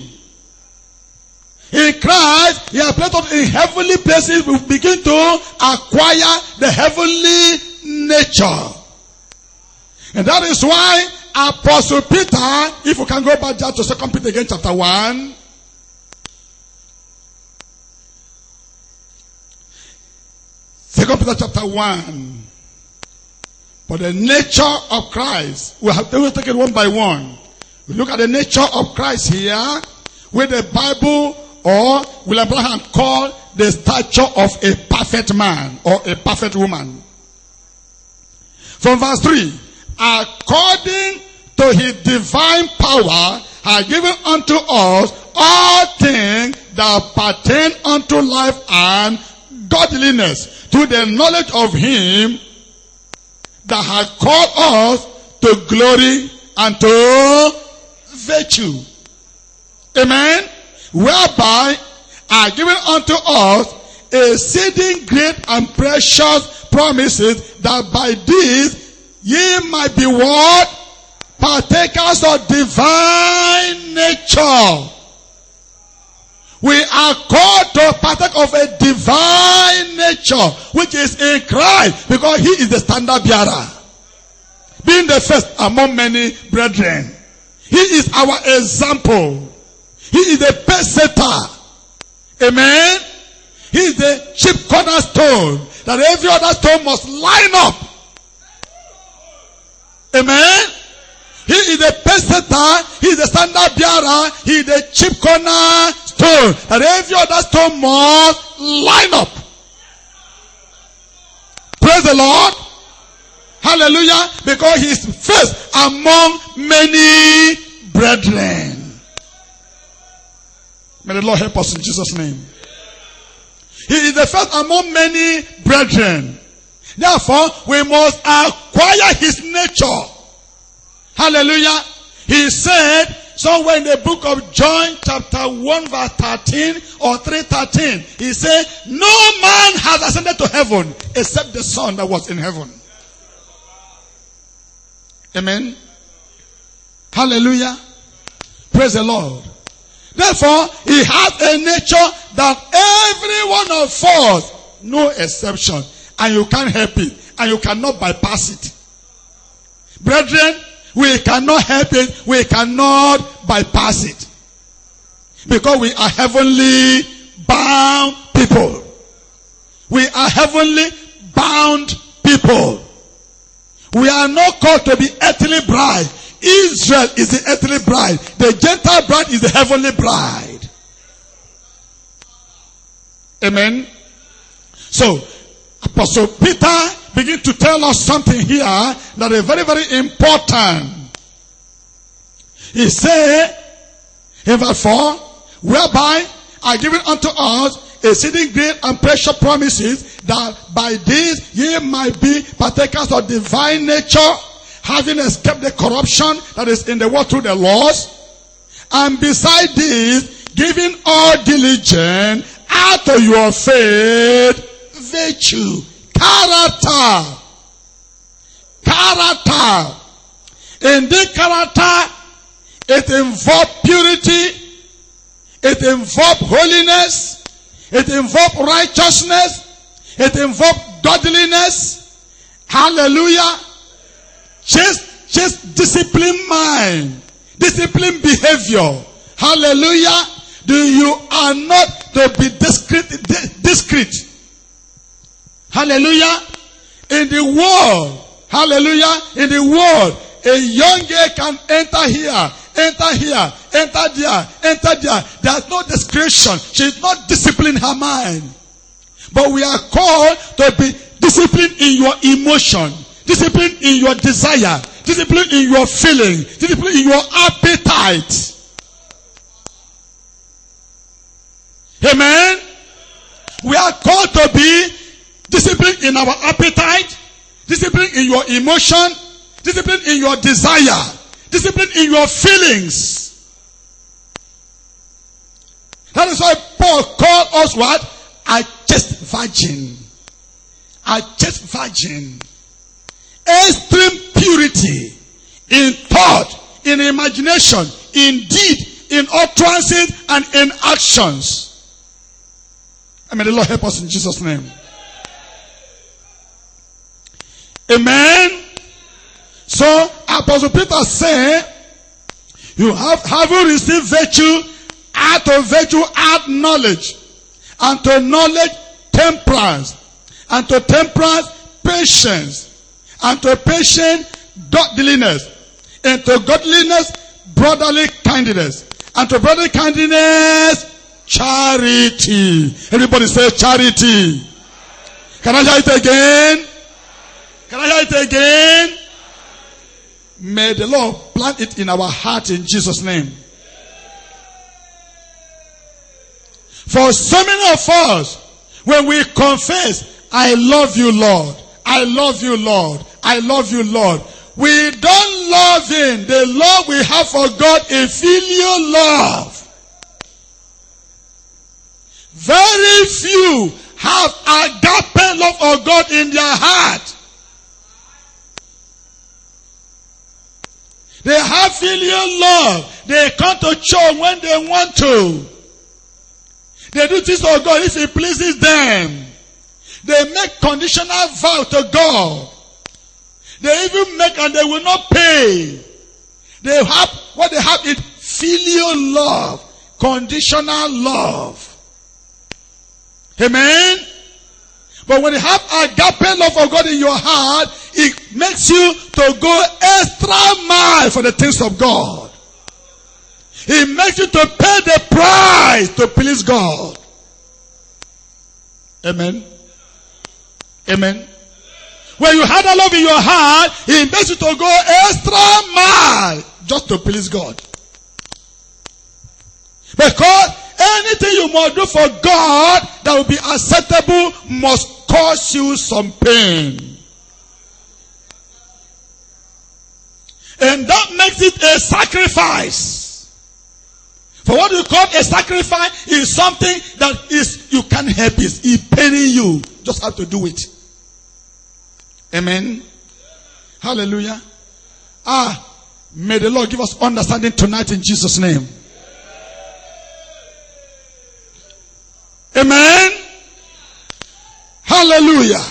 In Christ, He has placed us in heavenly places. We begin to acquire the heavenly nature. And that is why Apostle Peter, if we can go back there to Second Peter again, chapter one. Second Second Peter chapter one. But the nature of Christ, we have to take it one by one. We look at the nature of Christ here, with the Bible or William Branham called the stature of a perfect man or a perfect woman. From verse three, according to his divine power, has given unto us all things that pertain unto life and godliness, to the knowledge of him that has called us to glory and to virtue. Amen. Whereby are given unto us exceeding great and precious promises, that by this ye might be what? Partakers of divine nature. We are called to partake of a divine nature, which is in Christ, because he is the standard bearer, being the first among many brethren. He is our example. He is the pace setter. Amen. He is the chief cornerstone, that every other stone must line up. Amen. He is the pace setter. He is the standard bearer. He is the chief cornerstone, that every other stone must line up. Praise the Lord. Hallelujah. Because he is first among many brethren. May the Lord help us in Jesus' name. He is the first among many brethren. Therefore, we must acquire his nature. Hallelujah. He said somewhere in the book of John chapter one verse thirteen or three thirteen. He said, no man has ascended to heaven except the Son that was in heaven. Amen. Hallelujah. Praise the Lord. Therefore, he has a nature that every one of us, no exception, and you can't help it, and you cannot bypass it. Brethren, we cannot help it, we cannot bypass it. Because we are heavenly bound people. We are heavenly bound people. We are not called to be earthly bride. Israel is the earthly bride. The Gentile bride is the heavenly bride. Amen. So, Apostle Peter begins to tell us something here that is very, very important. He said in verse four, whereby are given unto us exceeding great and precious promises, that by this ye might be partakers of divine nature, having escaped the corruption that is in the world through the laws, and beside this, giving all diligence, out of your faith, virtue, character, character. In this character, it involves purity, it involves holiness, it involves righteousness, it involves godliness. Hallelujah. Just, just discipline mind, discipline behavior. Hallelujah. Do you are not to be discreet, discreet. Hallelujah. In the world, hallelujah, in the world, a young girl can enter here, enter here, enter there, enter there. There's no discretion. She's not disciplining her mind. But we are called to be disciplined in your emotion, discipline in your desire, discipline in your feeling, discipline in your appetite. Amen. We are called to be disciplined in our appetite, discipline in your emotion, discipline in your desire, discipline in your feelings. That is why Paul called us what? A chaste virgin. A chaste virgin. Extreme purity in thought, in imagination, in deed, in utterances, and in actions. And may the Lord help us in Jesus' name. Amen. So Apostle Peter said, you have having received virtue, out of virtue add knowledge, and to knowledge temperance, and to temperance, patience, and to patience, godliness, and to godliness, brotherly kindness, and to brotherly kindness, charity. Everybody say charity. Can I hear it again? Can I hear it again? May the Lord plant it in our heart in Jesus' name. For so many of us, when we confess, I love you, Lord. I love you, Lord. I love you, Lord. We don't love Him. The love we have for God is filial love. Very few have agape love of God in their heart. They have filial love. They come to church when they want to. They do things for God if it pleases them. They make conditional vow to God. They even make and they will not pay. They have, what they have is filial love. Conditional love. Amen? But when you have agape love of God in your heart, it makes you to go extra mile for the things of God. It makes you to pay the price to please God. Amen? Amen? When you have that love in your heart, it makes you to go extra mile just to please God. Because anything you must do for God that will be acceptable must cause you some pain. And that makes it a sacrifice. For what you call a sacrifice is something that is, you can't help it. It's paining you. Just have to do it. Amen. Hallelujah. Ah, may the Lord give us understanding tonight in Jesus' name. Amen. Hallelujah.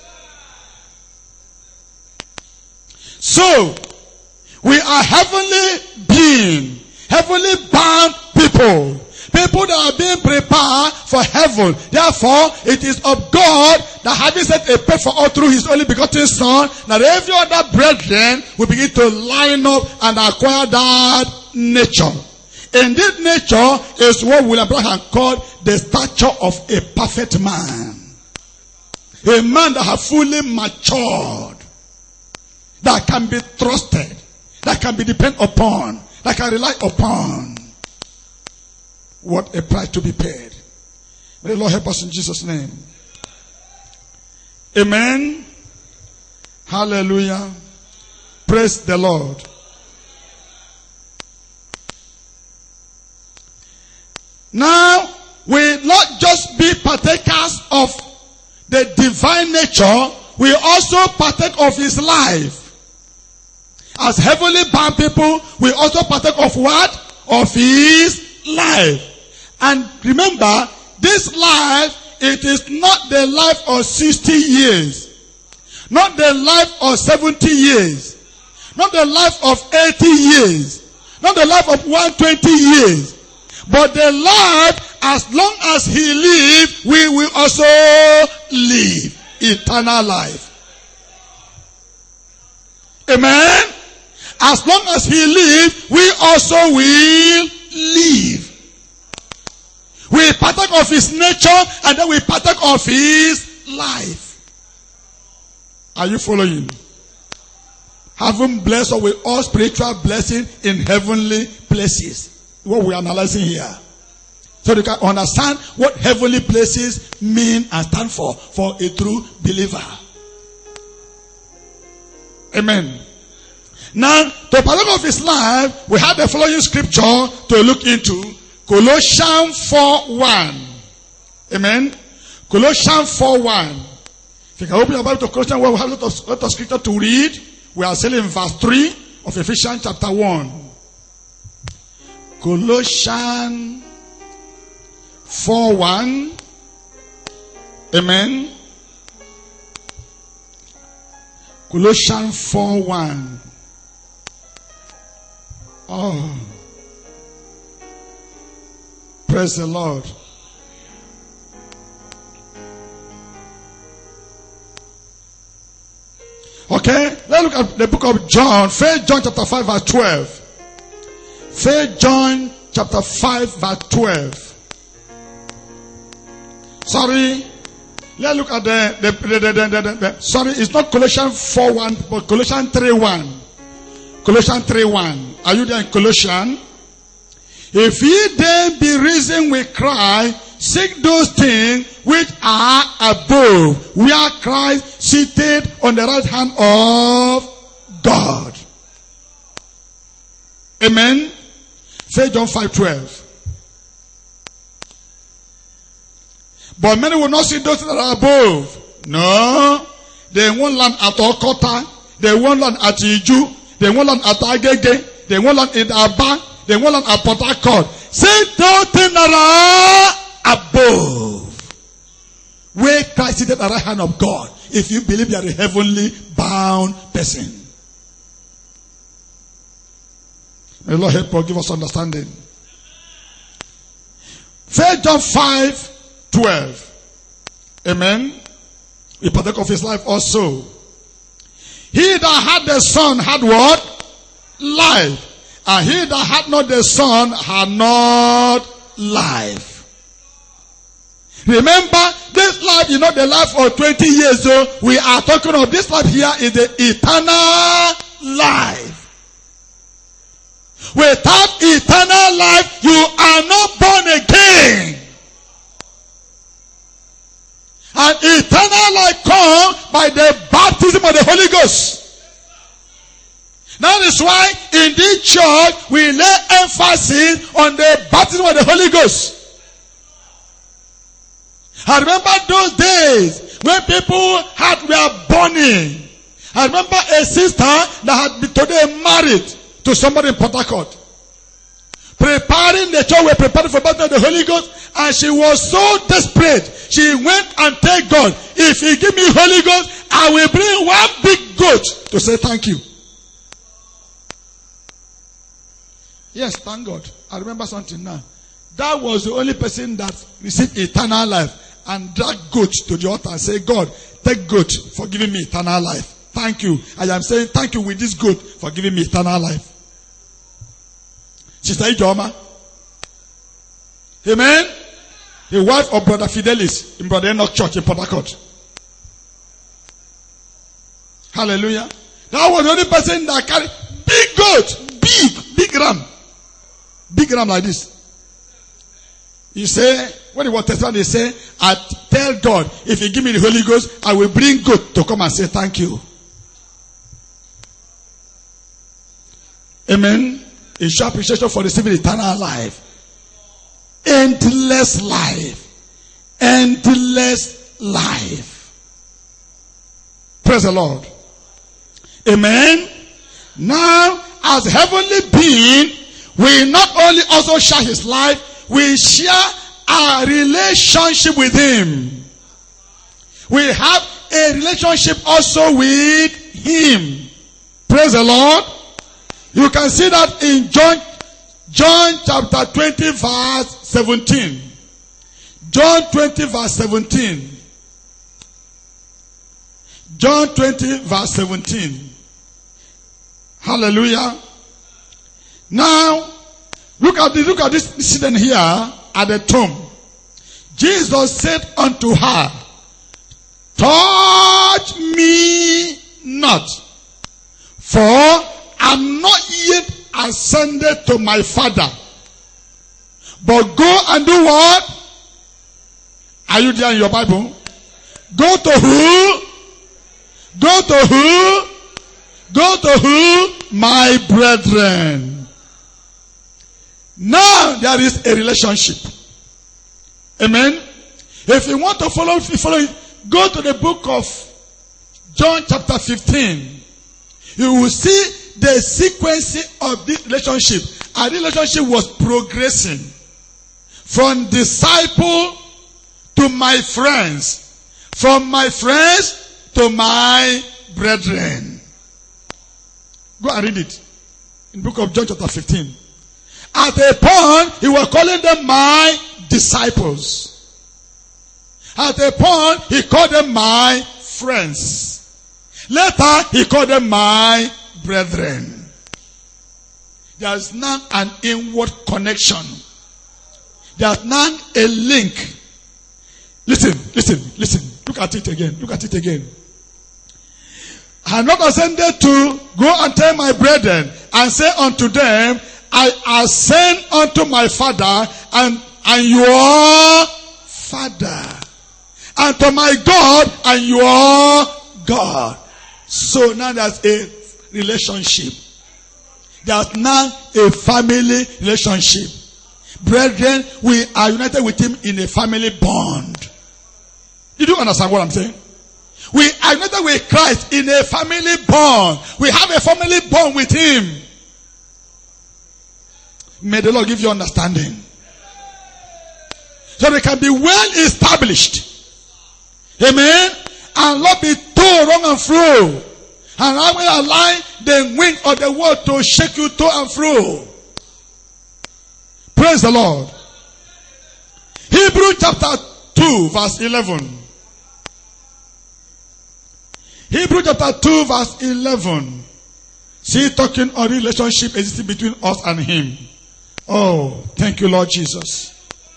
So, we are heavenly being, heavenly bound people. People that are being prepared for heaven. Therefore, it is of God that having set a pay for all through His only begotten Son, that every other brethren will begin to line up and acquire that nature. And this nature is what William Branham called the stature of a perfect man. A man that has fully matured, that can be trusted, that can be depended upon, that can rely upon. What a price to be paid. May the Lord help us in Jesus' name. Amen. Hallelujah. Praise the Lord. Now, we not just be partakers of the divine nature, we also partake of His life. As heavenly bound people, we also partake of what? Of His life. And remember, this life, it is not the life of sixty years. Not the life of seventy years. Not the life of eighty years. Not the life of one hundred twenty years. But the life, as long as He lives, we will also live. Eternal life. Amen? As long as He lives, we also will live. We partake of His nature and then we partake of His life. Are you following? Having blessed us with all spiritual blessing in heavenly places. What we are analyzing here. So you can understand what heavenly places mean and stand for, for a true believer. Amen. Now, to partake of His life, we have the following scripture to look into. Colossians four one. Amen. Colossians four one. If you can open your Bible to Colossians, we have a lot of, lot of scripture to read. We are still in verse three of Ephesians chapter one. Colossians four one. Amen. Colossians four one. Oh. Praise the Lord. Okay? Let's look at the book of John. First John chapter five verse twelve. First John chapter five verse twelve. Sorry. Let's look at the, the, the, the, the, the, the sorry, it's not Colossians four one, but Colossians three one. Colossians three one. Are you there in Colossians? If ye then be risen with Christ, seek those things which are above, where Christ seated on the right hand of God. Amen. First John five twelve. But many will not see those that are above. No. They won't land at Okota. They won't land at Iju. They won't land at Agege. They won't land in Aba. They won't land at Port Harcourt. See those things that are above, where Christ seated at the right hand of God. If you believe you are a heavenly bound person. May the Lord help us, give us understanding. First John five twelve. Amen. We partake of his life also. He that had the Son had what? Life. And he that had not the Son had not life. Remember, this life is not the life of twenty years old. We are talking of this life here is the eternal life. Without eternal life, you are not born again. And eternal life comes by the baptism of the Holy Ghost. That is why in this church we lay emphasis on the baptism of the Holy Ghost. I remember those days when people had were burning. I remember a sister that had been today married to somebody in Port Harcourt. Preparing the church, we were preparing for the baptism of the Holy Ghost, and she was so desperate. She went and told God, if He give me Holy Ghost, I will bring one big goat to say thank you. Yes, thank God. I remember something now. That was the only person that received eternal life, and dragged goat to the altar and say, God, take goat for giving me eternal life. Thank you. I am saying thank you with this goat for giving me eternal life. Sister Ijoma. Amen. The wife of Brother Fidelis in Brother Enoch Church in Port Harcourt. Hallelujah. That was the only person that carried big goat, big, big ram. Big ram like this. You say, when he was testifying, they say, I tell God, if He give me the Holy Ghost, I will bring goat to come and say thank you. Amen. A show appreciation for receiving eternal life. Endless life. Endless life. Praise the Lord. Amen. Now, as heavenly being, we not only also share His life, we share our relationship with Him. We have a relationship also with Him. Praise the Lord. You can see that in John, John chapter twenty verse seventeen. John twenty verse seventeen. John twenty verse seventeen. Hallelujah. Now, look at this, look at this incident here at the tomb. Jesus said unto her, touch me not, for I'm not yet ascended to my Father. But go and do what? Are you there in your Bible? Go to who? Go to who? Go to who? My brethren. Now there is a relationship. Amen. If you want to follow, if you follow, go to the book of John chapter fifteen. You will see the sequence of this relationship. And this relationship was progressing from disciple to my friends, from my friends to my brethren. Go and read it in the book of John chapter fifteen. At a point, he was calling them my disciples. At a point, he called them my friends. Later, he called them my brethren. There's not an inward connection. There's not a link. Listen, listen, listen. Look at it again. Look at it again. I have not ascended to go and tell my brethren and say unto them, I ascend unto my Father and, and your Father, and to my God and your God. So now there's a relationship. There's now a family relationship. Brethren, we are united with him in a family bond. Did you understand what I'm saying? We are united with Christ in a family bond. We have a family bond with him. May the Lord give you understanding. So they can be well established. Amen. And not be too wrong and fro. And I will allow the wind of the world to shake you to and fro. Praise the Lord. Hebrews chapter two verse eleven. Hebrews chapter two verse eleven. See, talking on relationship existing between us and him. Oh, thank you, Lord Jesus.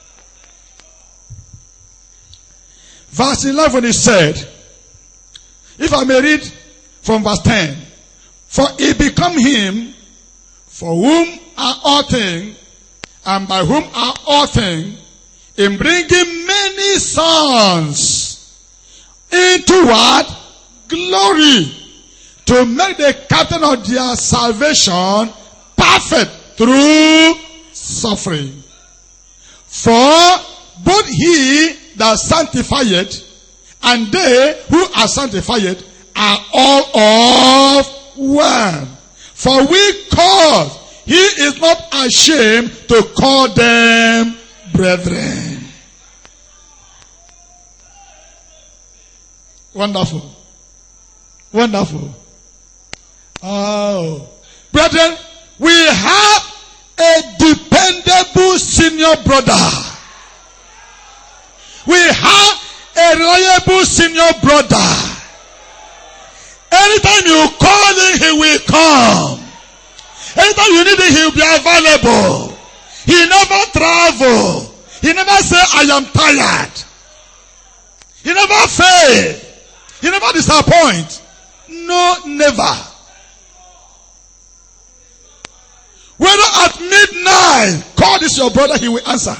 Verse eleven is said, if I may read from verse ten. For it become him for whom are all things, and by whom are all things, in bringing many sons into what? Glory. To make the captain of their salvation perfect through suffering. For both he that sanctifieth and they who are sanctified are all of one. For we cause he is not ashamed to call them brethren. Wonderful. Wonderful. Oh. Brethren, we have a dependable senior brother. We have a reliable senior brother. Anytime you call him, he will come. Anytime you need him, he will be available. He never travel. He never say, I am tired. He never fail. He never disappoint. No, never. Whether at midnight, call this your brother, he will answer.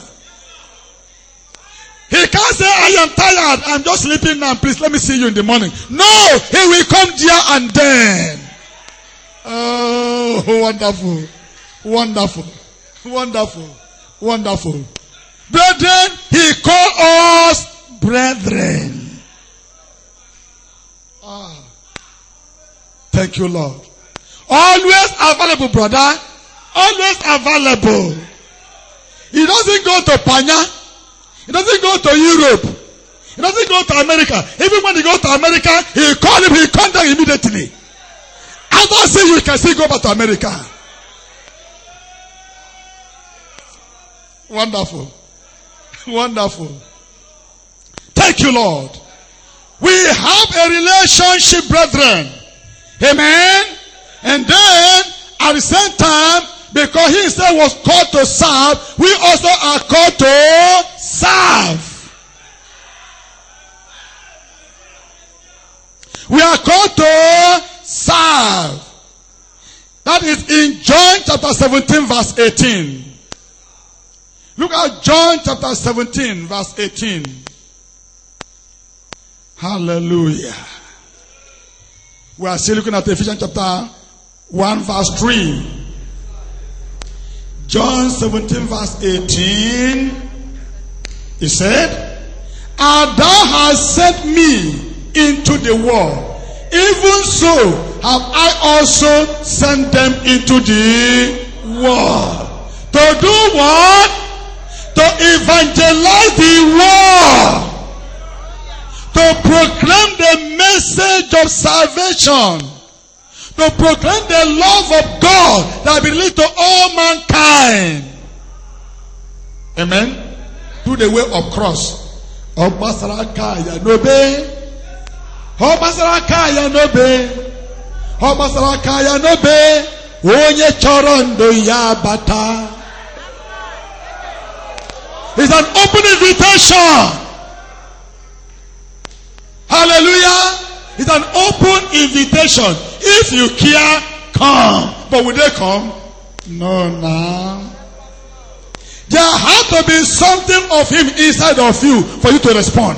He can't say, I am tired, I'm just sleeping now, please let me see you in the morning. No, he will come there and then. Oh, wonderful. Wonderful. Wonderful. Wonderful. Brethren, he called us brethren. Ah. Thank you, Lord. Always available, brother. Always available. He doesn't go to Panya. He doesn't go to Europe. He doesn't go to America. Even when he goes to America, he call him, he come down immediately. After I say you can still go back to America. Wonderful. Wonderful. Thank you, Lord. We have a relationship, brethren. Amen. And then, at the same time, because he himself was called to serve, we also are called to serve. We are called to serve. That is in John chapter seventeen verse eighteen. Look at John chapter seventeen verse eighteen. Hallelujah. We are still looking at Ephesians chapter one verse three. John seventeen verse eighteen. He said, and thou hast sent me into the world, even so have I also sent them into the world. To do what? To evangelize the world. To proclaim the message of salvation. To proclaim the love of God that belongs to all mankind. Amen. Through the way of cross. Obasaraka ya nobe. Oba gbasara aka ya n'obe. Ọ gbasara aka ya n'obe. Onye chọrọ ndụ ya bata. It's an open invitation. Hallelujah. It's an open invitation. If you care, come. But will they come? No, no. There has to be something of him inside of you for you to respond.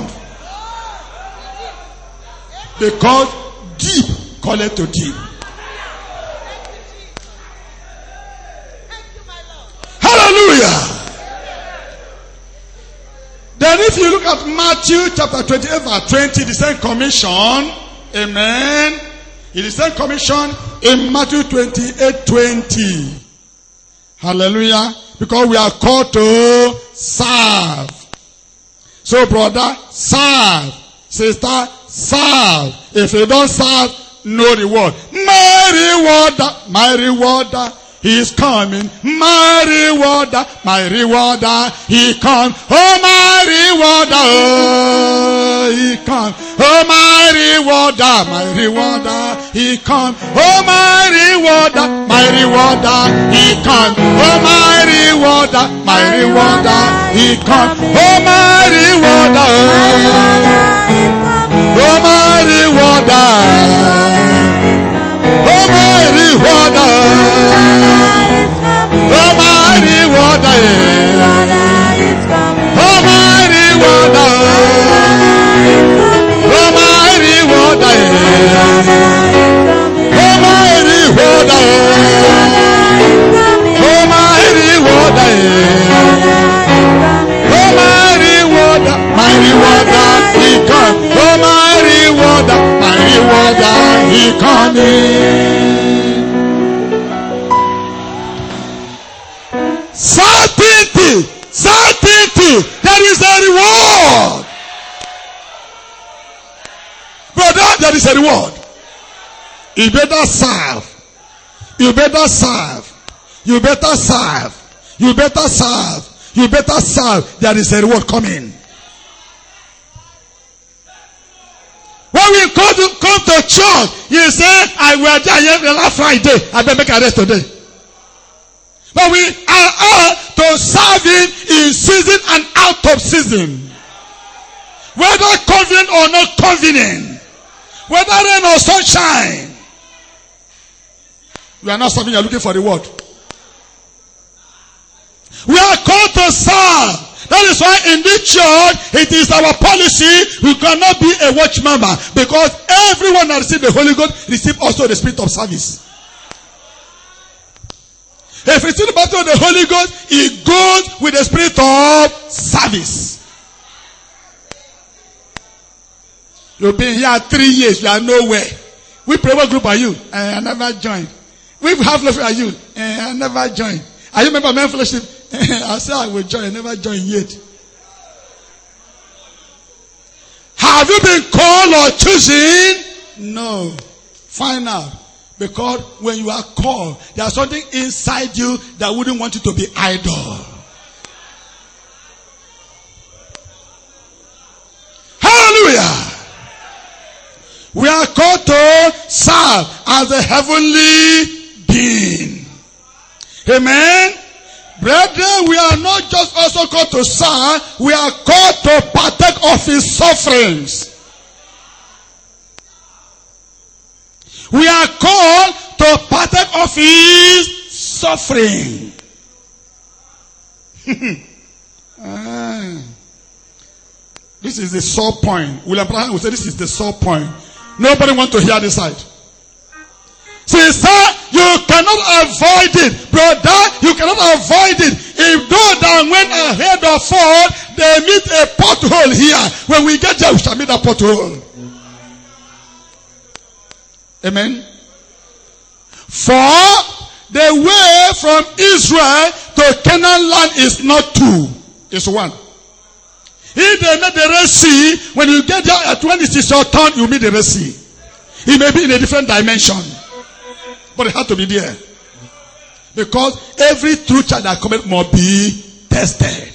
Because deep calleth to deep. Hallelujah. Then if you look at Matthew chapter twenty-eight verse twenty, the same commission, amen. In the same commission in Matthew twenty-eight twenty. Hallelujah. Because we are called to serve. So brother, serve. Sister, serve. If you don't serve, no reward. My rewarder, my rewarder, he is coming. My rewarder, my rewarder, he comes. Oh, my rewarder, oh, he comes. Oh, my rewarder, my rewarder, he comes. Oh, my rewarder, my rewarder, he comes. Oh, my rewarder, my rewarder, he comes. Oh, my rewarder, oh, my rewarder, oh, my rewarder, oh, my rewarder, oh, my rewarder, oh, my rewarder, oh, my rewarder, oh, my rewarder, oh, my rewarder, my rewarder, he comes. Oh, my rewarder, my rewarder, he coming. Certainty, certainty, there is a reward. Brother, there is a reward. You better serve. You better serve. You better serve. You better serve. You better serve. There is a reward coming. When we come to, come to church, you say, I will die last Friday. I better make a rest today. But we are all to serve him in season and out of season. Whether convenient or not convenient. Whether rain or sunshine. We are not serving, you are looking for the word. We are called to serve. That is why in this church, it is our policy, we cannot be a watch member. Because everyone that receives the Holy Ghost, receive also the spirit of service. If you see the battle of the Holy Ghost, it goes with the spirit of service. You've been here three years, you are nowhere. We pray, what group are you? Uh, I never joined. We have fellowship, are you? Uh, I never joined. Are you a member of men fellowship? I said I will join, I never joined yet. Have you been called or chosen? No. Find out. Because when you are called, there's something inside you that wouldn't want you to be idle. Hallelujah. We are called to serve as a heavenly being. Amen. Brethren, we are not just also called to serve, we are called to partake of his sufferings. We are called to partake of his suffering. ah. This is the sore point. William Branham will say this is the sore point. Nobody wants to hear this side. Sister, you cannot avoid it. Brother, you cannot avoid it. If though that when ahead or fall, they meet a pothole here. When we get there, we shall meet a pothole. Amen. For the way from Israel to Canaan land is not two. It's one. If they made the Red Sea, when you get there, at when it is your turn, you meet the Red Sea. It may be in a different dimension. But it had to be there. Because every true child that cometh must be tested.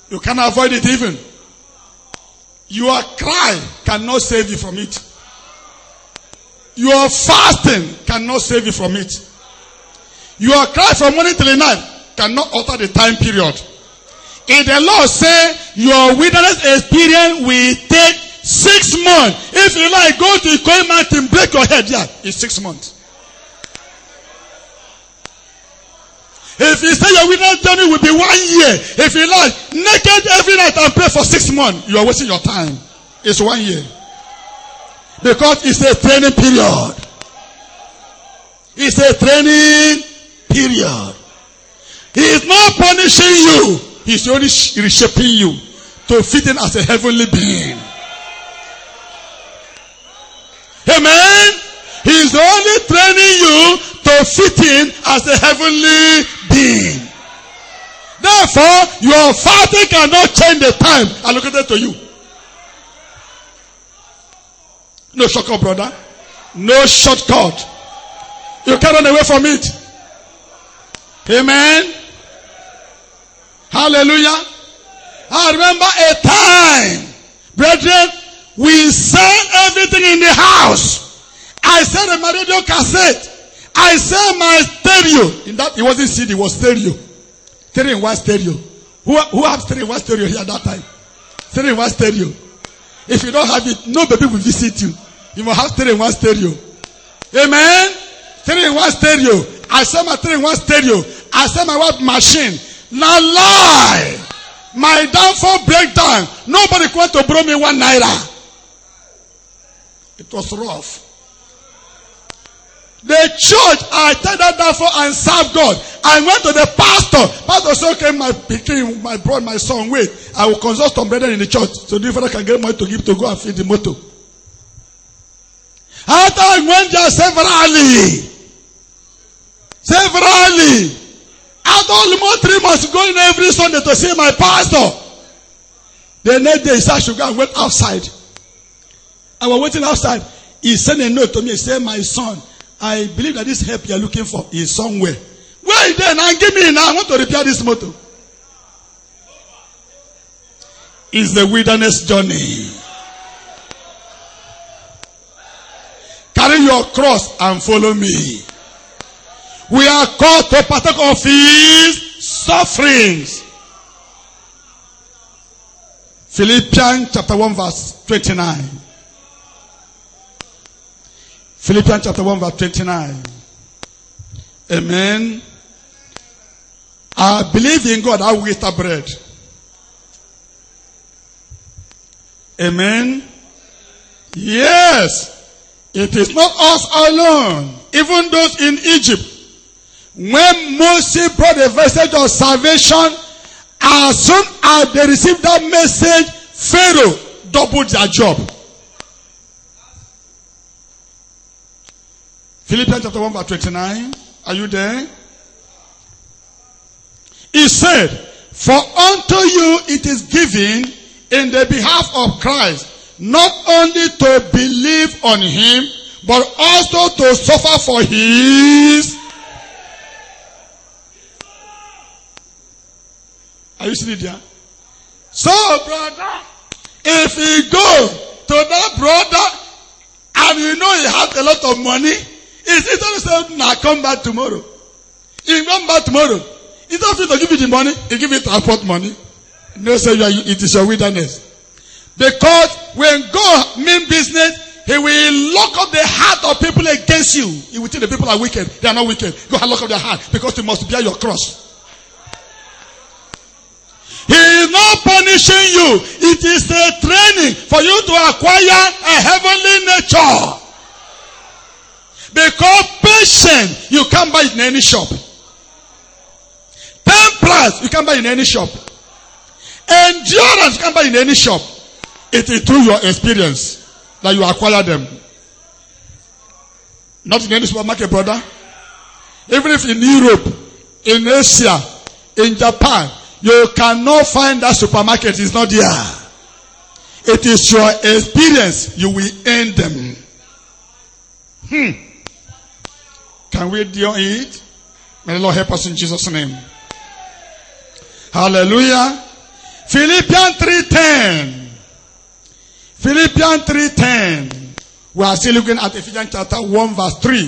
You cannot avoid it even. Your cry cannot save you from it. Your fasting cannot save you from it. Your cry from morning till night cannot alter the time period. If the Lord say your wilderness experience will take six months, if you like go to Ikoyi Mountain, break your head, yeah, it's six months. If you say your wilderness journey will be one year, if you like naked every night and pray for six months, you are wasting your time. It's one year. Because it's a training period. It's a training period. He is not punishing you. He's only reshaping you to fit in as a heavenly being. Amen. He's only training you to fit in as a heavenly being. Therefore, your fasting cannot change the time allocated to you. No shortcut, brother. No shortcut. You can't run away from it. Amen. Hallelujah. I remember a time, brethren, we sell everything in the house. I sell my radio cassette. I sell my stereo. In that, it wasn't C D, it was stereo. Three in one stereo. Who, who has three in one stereo here at that time? Three in one stereo. If you don't have it, no baby will visit you. You must have three in one stereo. Amen. Three in one stereo. I sell my three in one stereo. I sell my what machine. Now lie. My downfall breakdown. Nobody want to borrow me one naira. It was rough. The church, I tell that downfall and serve God. I went to the pastor. Pastor said, okay, my picking, my brother, my son, wait. I will consult some brethren in the church. So the father can get money to give to go and feed the motor. After I went there severally. Severally. After almost three months going every Sunday to see my pastor. The next day he said I should go and wait outside. I was waiting outside. He sent a note to me. He said, my son, I believe that this help you are looking for is somewhere. Where is there? Now give me now. I want to repair this motor. It's the wilderness journey. Carry your cross and follow me. We are called to partake of his sufferings. Philippians chapter one verse twenty-nine. Philippians chapter one verse twenty-nine. Amen. I believe in God. I will eat bread. Amen. Yes. It is not us alone. Even those in Egypt. When Moses brought the message of salvation, as soon as they received that message, Pharaoh doubled their job. Philippians chapter one verse twenty-nine. Are you there? He said, for unto you it is given in the behalf of Christ, not only to believe on him, but also to suffer for his. Are you seeing it there? So, brother, if you go to that brother and you know he has a lot of money, it's easy to say, now come back tomorrow. He come back tomorrow. He don't fit to give you the money. He give you transport money. No, say you are, it is your wilderness. Because when God mean business, he will lock up the heart of people against you. He will tell the people are wicked. They are not wicked. Go and lock up their heart because you must bear your cross. He is not punishing you. It is a training for you to acquire a heavenly nature. Because patience, you can't buy it in any shop. Temperance, you can't buy in any shop. Endurance, you can't buy in any shop. It is through your experience that you acquire them. Not in any supermarket, brother. Even if in Europe, in Asia, in Japan, you cannot find that supermarket. It's not there. It is your experience. You will end them. Hmm. Can we do it? May the Lord help us in Jesus' name. Hallelujah. Philippians three ten. Philippians three ten. We are still looking at Ephesians chapter one verse three.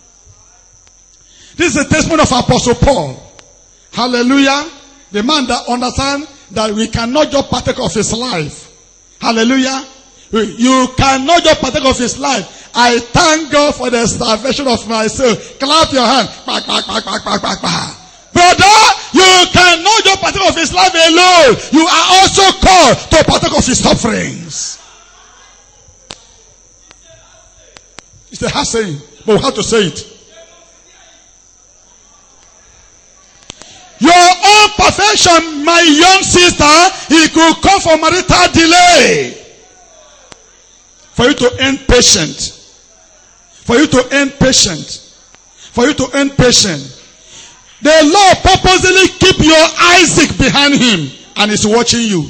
This is a testimony of Apostle Paul. Hallelujah. The man that understands that we cannot just partake of his life. Hallelujah. You cannot just partake of his life. I thank God for the salvation of my soul. Clap your hand. Bah, bah, bah, bah, bah, bah, bah. Brother, you cannot just partake of his life alone. You are also called to partake of his sufferings. It's a hard saying, but we have to say it. Your own perfection, my young sister, it could come from marital delay. For you to end patient. For you to end patient. For you to end patient. The Lord purposely keep your Isaac behind him and is watching you.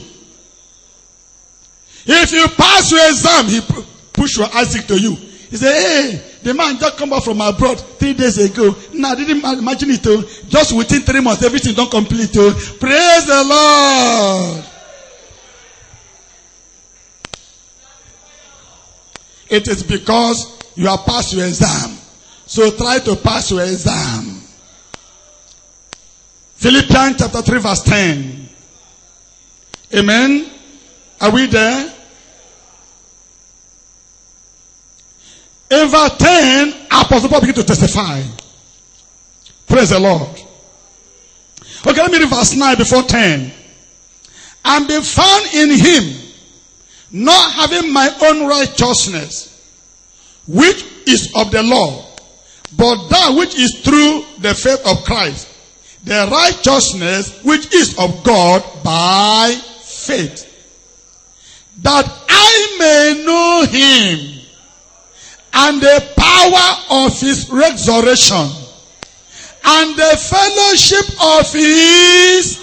If you pass your exam, he push your Isaac to you. He say, hey, the man just come back from abroad three days ago. Now, I didn't imagine it. Oh. Just within three months, everything don't complete. Oh. Praise the Lord. It is because you have passed your exam. So try to pass your exam. Philippians chapter three verse ten. Amen. Are we there? In verse ten, Apostle Paul begins to testify. Praise the Lord. Okay, let me read verse nine before ten. And be found in him, not having my own righteousness, which is of the law, but that which is through the faith of Christ, the righteousness which is of God by faith, that I may know him, and the power of his resurrection, and the fellowship of his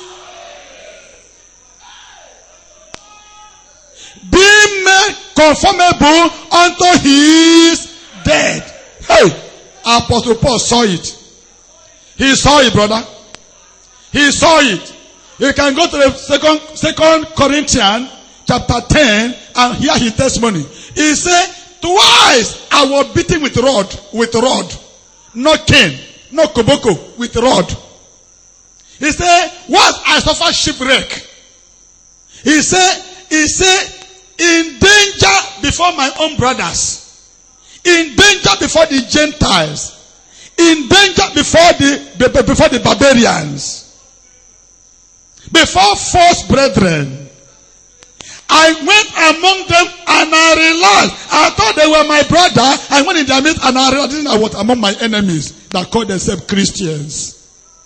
being made conformable unto his death. Hey, Apostle Paul saw it. He saw it, brother. He saw it. You can go to the second, second Corinthians chapter ten and hear his testimony. He said, twice I was beaten with rod, with rod. Not cane, not koboko, with rod. He said, once I suffered shipwreck. He said, he said, in danger before my own brothers. In danger before the Gentiles. In danger before the, before the barbarians. Before false brethren. I went among them and I realized, I thought they were my brother. I went in their midst and I realized I was among my enemies that called themselves Christians.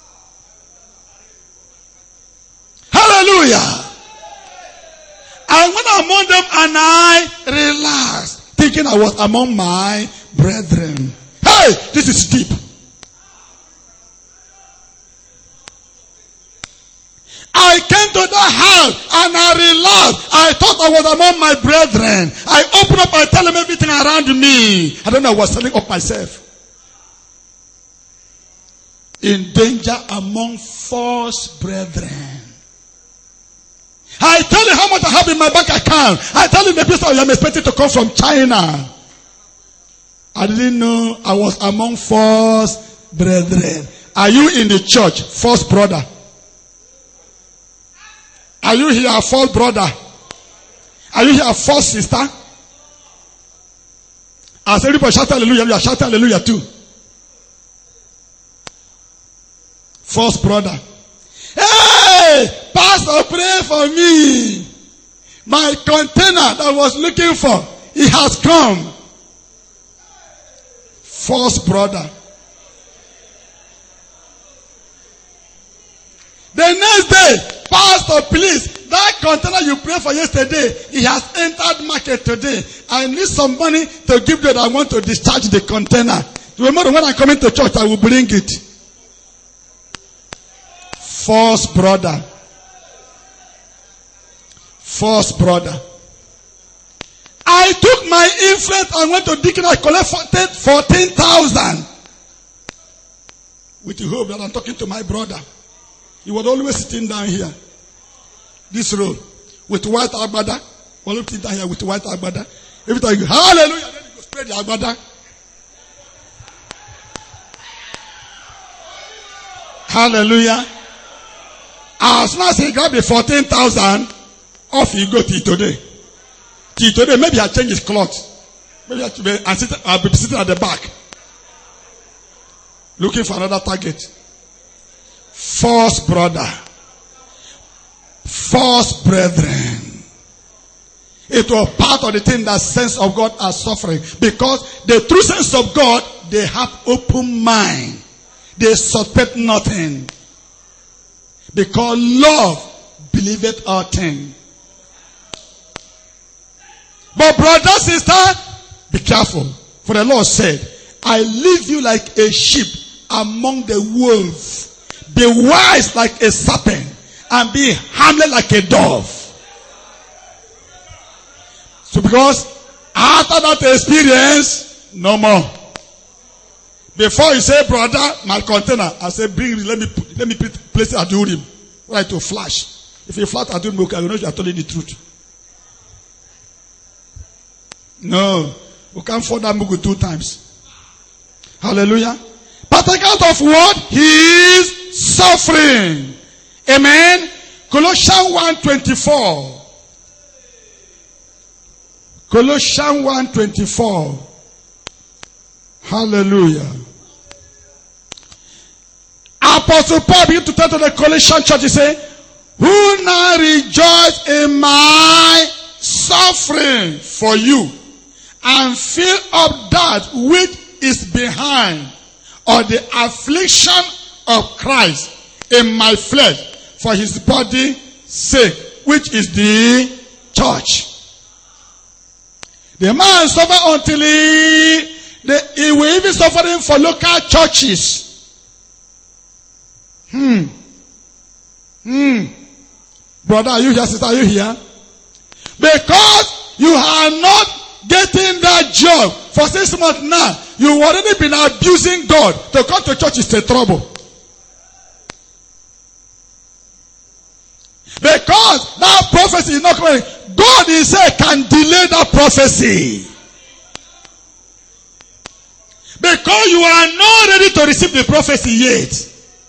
Hallelujah. I went among them and I realized, thinking I was among my brethren. Hey, this is deep. I came to the house and I realized I thought I was among my brethren. I opened up, I tell them everything around me. I don't know, I was telling up myself. In danger among false brethren. I tell you how much I have in my bank account. I tell you the people I am expected to come from China. I didn't know I was among false brethren. Are you in the church, false brother? Are you here a false brother? Are you here a false sister? As everybody shout hallelujah, you are shouting hallelujah too. False brother. Hey, pastor, pray for me. My container that I was looking for, it has come. False brother. The next day, pastor, please, that container you prayed for yesterday, it has entered market today. I need some money to give you that I want to discharge the container. Remember, when I come into church, I will bring it. False brother. False brother. I took my influence and went to Deacon. I collected fourteen thousand. With the hope that I'm talking to my brother. He was always sitting down here. this roll with white agbada. All of it here with white agbada. Every time you go, hallelujah, then you go spread the agbada. Hallelujah. As soon as he grab the fourteen thousand, off he go till today. Till today, maybe I change his clothes. Maybe I be, I sit, I'll be sitting at the back. Looking for another target. False brother. False brethren. It was part of the thing that saints of God are suffering. Because the true saints of God, they have open mind. They suspect nothing. Because love believeth all things. But brother, sister, be careful. For the Lord said, I leave you like a sheep among the wolves. Be wise like a serpent and be harmless like a dove. So because after that experience, no more. Before you say, brother, my container, I say, bring it, let me put, let me put, place it at Urim. Right to flash. If you flash at Urim, okay, you know you are telling the truth. No. We can't afford that Mugu two times. Hallelujah. But account of what? He is suffering. Amen. Colossians one twenty-four. Colossians one twenty-four. Hallelujah. Apostle Paul began to tell to the Colossian church, he said, who now rejoice in my suffering for you, and fill up that which is behind, or the affliction of Christ in my flesh, for his body's sake, which is the church. The man suffered until he, the, he will even suffering for local churches. Hmm. Hmm. Brother, are you here? Sister, are you here? Because you are not getting that job for six months now. You've already been abusing God. To come to church is a trouble. Because that prophecy is not coming. God himself can delay that prophecy. Because you are not ready to receive the prophecy yet.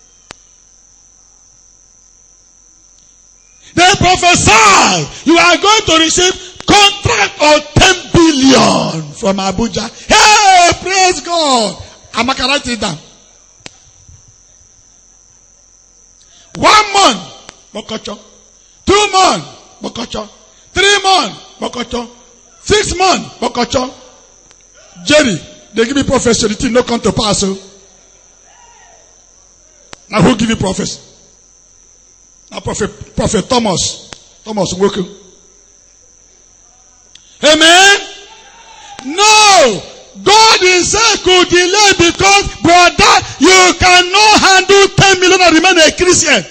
They prophesy you are going to receive contract of ten billion from Abuja. Hey, praise God. I'm going to write it down. One month, Bokocho. Two months, Bokocho. Three months, Bokocho. Six months, Bokocho. Jerry, they give me prophecy, the thing not come to pass. So. Now who give you prophecy? Now prophet, prophet Thomas. Thomas working. Amen? No. God himself could delay because, brother, you cannot handle ten million and remain a Christian.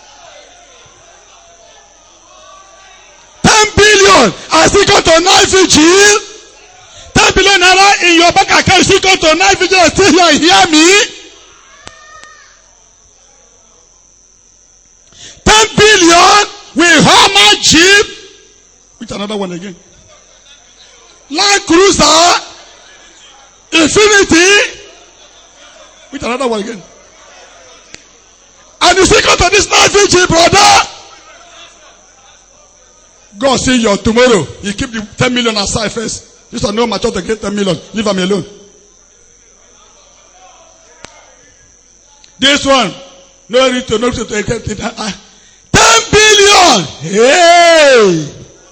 ten billion. I still go to night vigil. ten billion naira in your bank account. You still go to night vigil and still here and hear me. ten billion with Hummer Jeep. Which another one again? Land Cruiser. Infinity. Which another one again? And you still go to this night vigil, brother. God see your tomorrow. You keep the ten million aside first. This one no mature to get ten million. Leave them alone. This one, no need to know to get it. ten billion. Hey!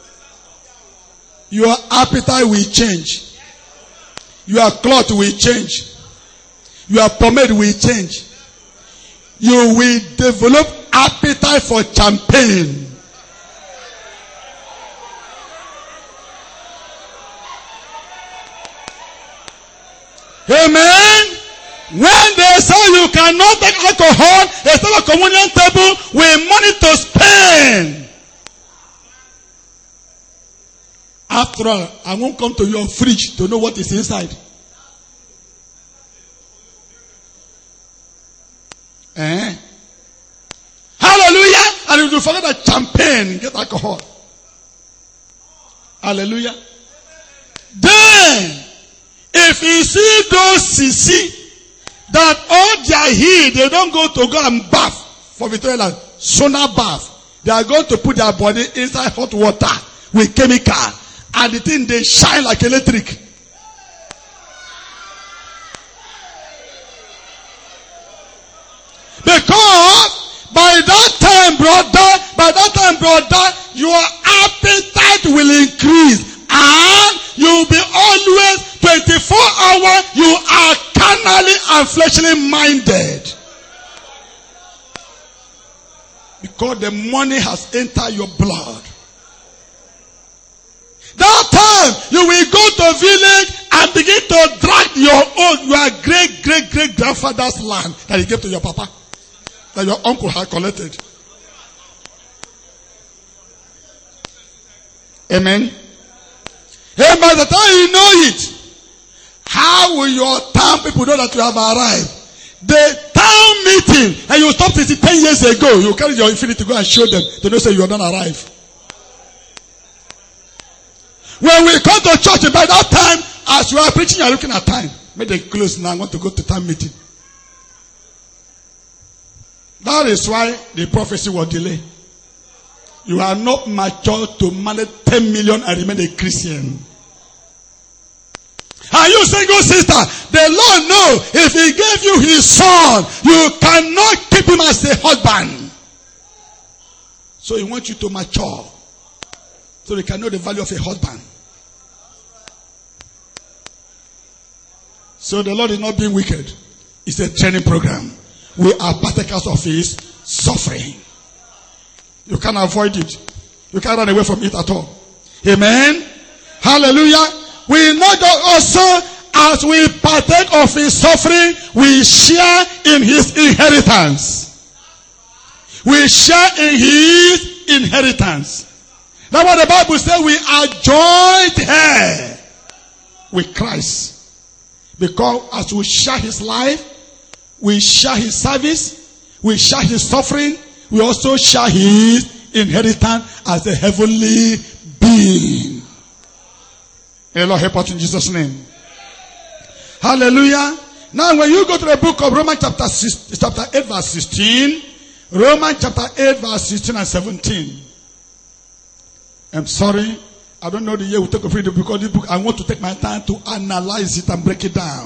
Your appetite will change. Your cloth will change. Your pomade will change. You will develop appetite for champagne. Amen. When they say you cannot take alcohol, instead of communion table with money to spend. After all, I won't come to your fridge to know what is inside. Eh? Hallelujah. And if you forget that champagne get alcohol. Hallelujah. Then, if you see those sisi that all their heat, they don't go to go and bath for Victoria Land, sauna bath. They are going to put their body inside hot water with chemical, and the thing they shine like electric. Because by that time, brother, by that time, brother, your appetite will increase, and you'll be always twenty-four hours. You are carnally and fleshly minded, because the money has entered your blood. That time you will go to village and begin to drag your own, your great great great grandfather's land that he gave to your papa, that your uncle had collected. Amen. And by the time you know it, how will your town people know that you have arrived? The town meeting, and you stopped it ten years ago, you carry your infinity to go and show them. They don't say you are not arrived. When we come to church, by that time, as you are preaching, you are looking at time. May they close now. I want to go to town meeting. That is why the prophecy was delayed. You are not mature to manage ten million and remain a Christian. Are you single sister? The Lord knows if He gave you His son, you cannot keep Him as a husband. So He wants you to mature, so you can know the value of a husband. So the Lord is not being wicked. It's a training program. We are partakers of His suffering. You can't avoid it. You can't run away from it at all. Amen. Hallelujah. We know that also, as we partake of His suffering, we share in His inheritance. We share in His inheritance. That's what the Bible says. We are joined here with Christ. Because as we share His life, we share His service, we share His suffering, we also share His inheritance as a heavenly being. May Lord help us in Jesus' name. Hallelujah. Now when you go to the book of Romans chapter six, chapter eight verse sixteen, Romans chapter eight verse sixteen and seventeen. I'm sorry, I don't know the year we take a read because this book, I want to take my time to analyze it and break it down.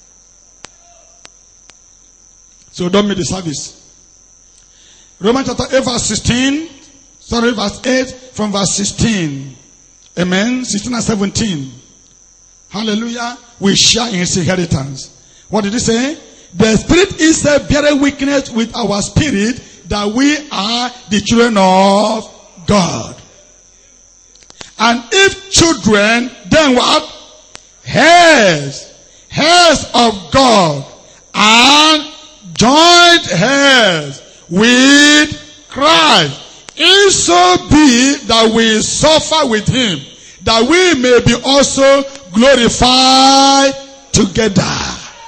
So don't miss the service. Romans chapter eight verse sixteen. Sorry, verse eight from verse sixteen. Amen. sixteen and seventeen. Hallelujah. We share in His inheritance. What did He say? The Spirit is a bearing witness with our spirit that we are the children of God. And if children, then what? Heirs. Heirs of God. And joint heirs with Christ. If so be that we suffer with Him, that we may be also glorified together.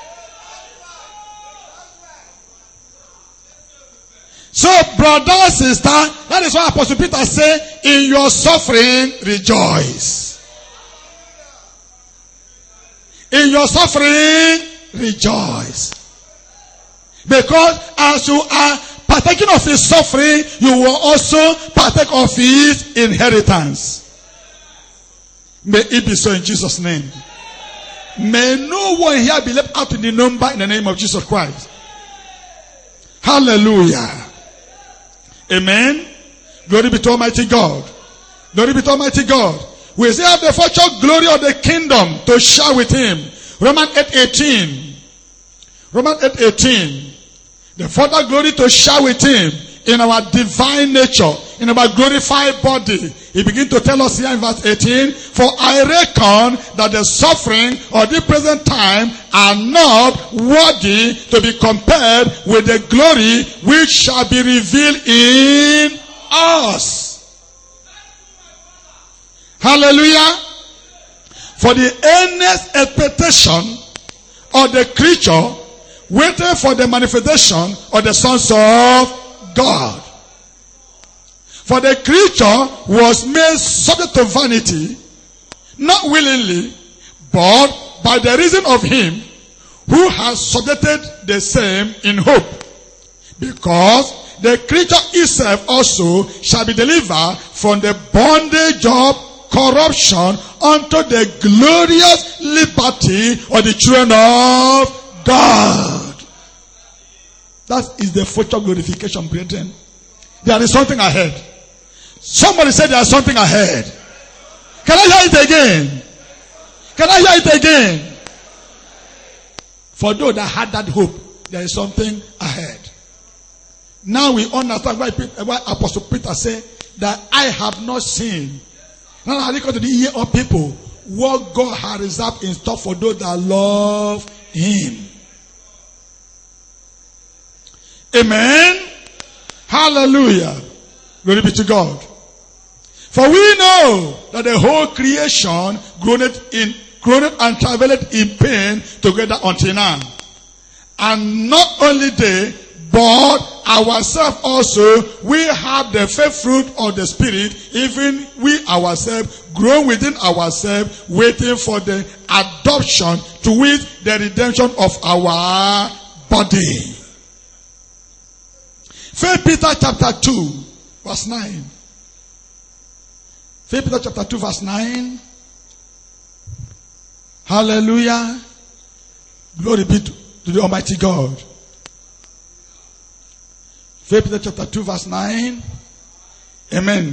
So, brother, sister, that is why Apostle Peter said, in your suffering, rejoice. In your suffering, rejoice. Because as you are partaking of His suffering, you will also partake of His inheritance. May it be so in Jesus' name. May no one here be left out in the number in the name of Jesus Christ. Hallelujah. Amen. Glory be to Almighty God. Glory be to Almighty God. We still have the future glory of the kingdom to share with Him. Romans eight eighteen. Romans eight eighteen. The further glory to share with Him in our divine nature, in our glorified body. He begins to tell us here in verse eighteen, for I reckon that the suffering of the present time are not worthy to be compared with the glory which shall be revealed in us. Hallelujah. For the earnest expectation of the creature waiting for the manifestation of the sons of God. For the creature was made subject to vanity, not willingly, but by the reason of him who has subjected the same in hope. Because the creature itself also shall be delivered from the bondage of corruption unto the glorious liberty of the children of God. That is the future glorification, brethren. There is something ahead. Somebody said there is something ahead. Can I hear it again? Can I hear it again? For those that had that hope, there is something ahead. Now we understand why, why Apostle Peter said that I have not seen. Now I come to the ear of people what God has reserved in store for those that love Him. Amen. Hallelujah. Glory be to God. For we know that the whole creation groaneth in groaneth and travaileth in pain together until now. And not only they, but ourselves also, we have the first fruit of the Spirit, even we ourselves, grown within ourselves, waiting for the adoption, to wit, the redemption of our body. First Peter chapter two, verse nine. First Peter chapter two, verse nine. Hallelujah. Glory be to, to the Almighty God. First Peter chapter two, verse nine. Amen.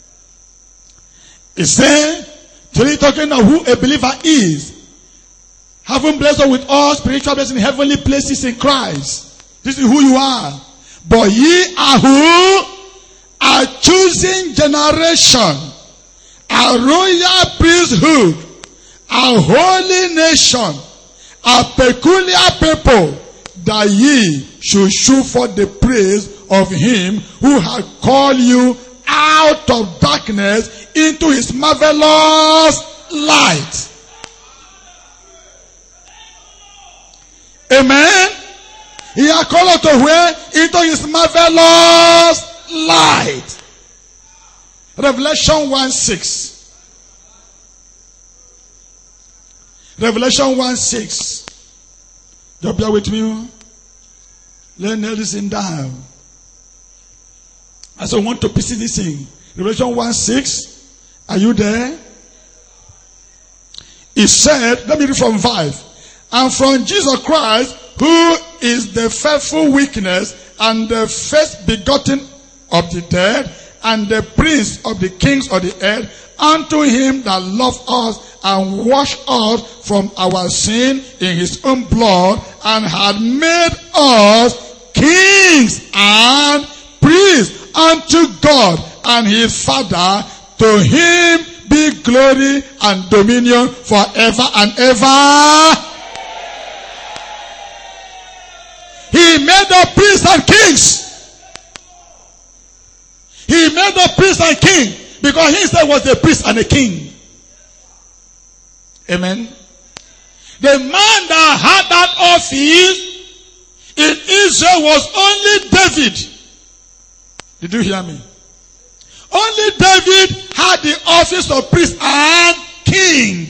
It says, today talking of who a believer is, having blessed us with all spiritual blessings in heavenly places in Christ. This is who you are. But ye are who? A choosing generation, a royal priesthood, a holy nation, a peculiar people, that ye should shew forth the praise of him who had called you out of darkness into his marvelous light. Amen. He had called us to where? Into his marvelous light. Revelation one six. Revelation one six. Just bear with me. Let me listen down. I so want to piece this thing. Revelation one six. Are you there? It said, let me read from five. And from Jesus Christ, who is the faithful witness and the first begotten of the dead and the prince of the kings of the earth, unto him that loved us and washed us from our sin in his own blood, and had made us kings and priests unto God and his Father. To him be glory and dominion forever and ever. He made us priests and kings. He made us priests and king because he himself was a priest and a king. Amen. The man that had that office in Israel was only David. Did you hear me? Only David had the office of priest and king.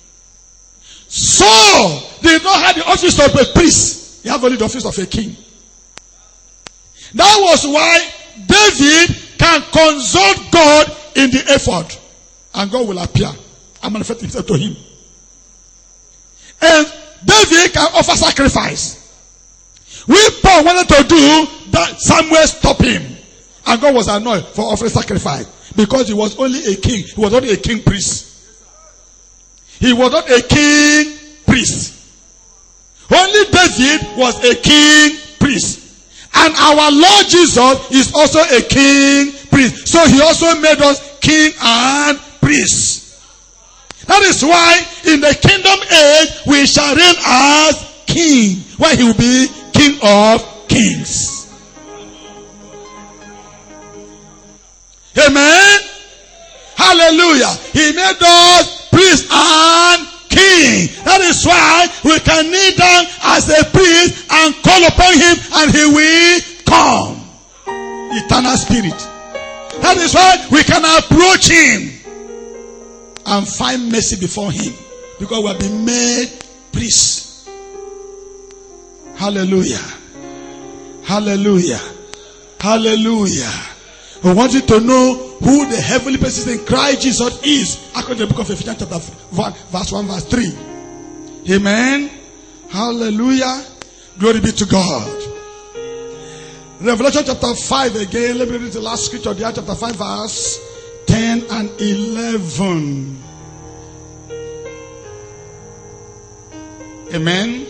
Saul did not have the office of a priest. He had only the office of a king. That was why David can consult God in the effort. And God will appear and manifest himself to him. And David can offer sacrifice. We Paul wanted to do that, Samuel stopped him. And God was annoyed for offering sacrifice. Because he was only a king. He was not a king priest. He was not a king priest. Only David was a king priest. And our Lord Jesus is also a king priest. So he also made us king and priest. That is why in the kingdom age we shall reign as king. Why he will be king of kings. Amen. Hallelujah. He made us priest and king. That is why we can kneel down as a priest and call upon him and he will come. Eternal spirit. That is why we can approach him and find mercy before him. Because we have been made priests. Hallelujah. Hallelujah. Hallelujah. I want you to know who the heavenly person in Christ Jesus is. According to the book of Ephesians chapter one, verse one, verse three. Amen. Hallelujah. Glory be to God. Revelation chapter five again. Let me read the last scripture there. Chapter five, verse ten and eleven. Amen.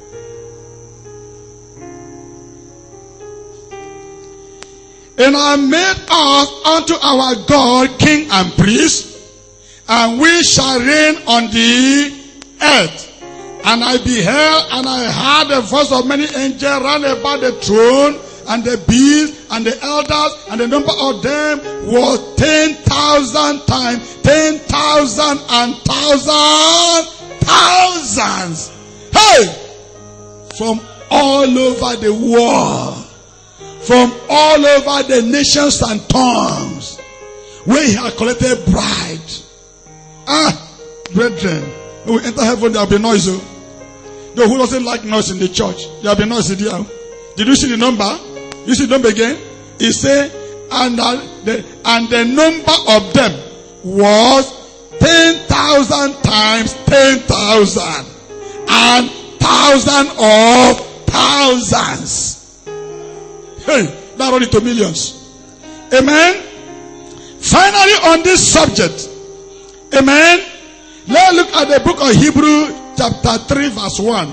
And I made us unto our God king and priest, and we shall reign on the earth. And I beheld, and I heard the voice of many angels round about the throne, and the beast, and the elders, and the number of them was ten thousand times, ten thousand and thousand thousands. Hey! From all over the world, from all over the nations and tongues, where he had collected bride. Ah, brethren, when we enter heaven, there will be noise. Though who doesn't like noise in the church? There will be noise there. Did you see the number? You see the number again? He said, and uh, the and the number of them was ten thousand times ten thousand, and thousand of thousands. Hey, that run into millions. Amen. Finally, on this subject, amen. Let's look at the book of Hebrews, chapter three, verse one.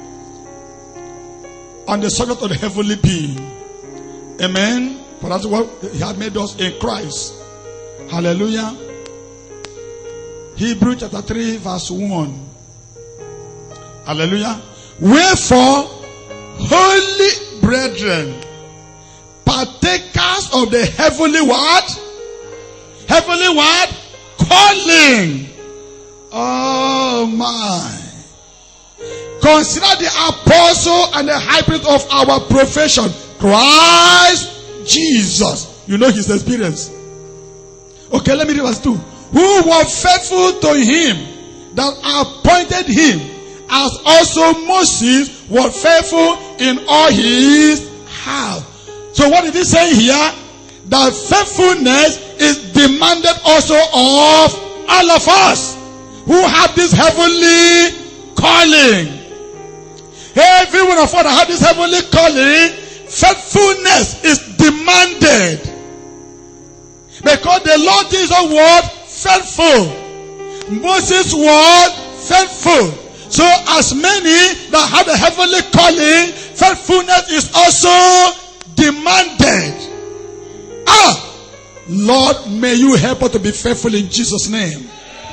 On the subject of the heavenly being. Amen. For that's what he had made us in Christ. Hallelujah. Hebrews chapter three, verse one. Hallelujah. Wherefore, holy brethren, partakers of the heavenly what? Heavenly what? Calling. Oh my. Consider the apostle and the high priest of our profession, Christ Jesus. You know his experience. Okay, let me read verse two. Who were faithful to him that appointed him, as also Moses was faithful in all his house. So what did he say here? That faithfulness is demanded also of all of us who have this heavenly calling. Every one of us that have this heavenly calling, faithfulness is demanded. Because the Lord Jesus was faithful. Moses was faithful. So as many that have the heavenly calling, faithfulness is also demanded. Ah! Lord, may you help us to be faithful in Jesus' name.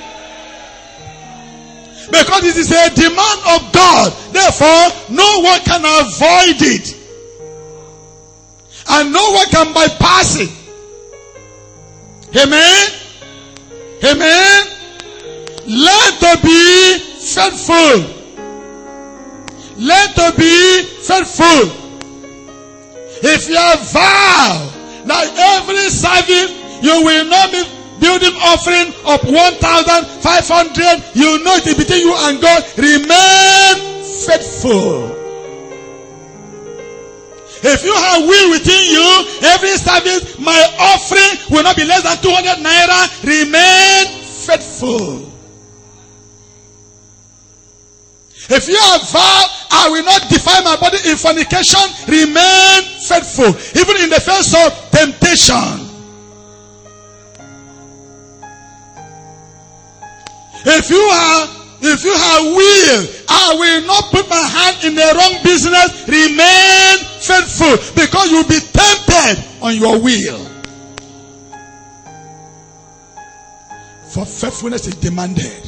Because it is a demand of God. Therefore, no one can avoid it. And no one can bypass it. Amen? Amen? Learn to be faithful. Learn to be faithful. If you have vowed that every service you will not be building offering of one thousand five hundred, you know it is between you and God. Remain faithful. If you have will within you, every service, my offering will not be less than two hundred naira. Remain faithful. If you have vowed, I will not defile my body in fornication, remain faithful. Even in the face of temptation. If you are, if you have will, I will not put my hand in the wrong business, remain faithful. Because you will be tempted on your will. For faithfulness is demanded.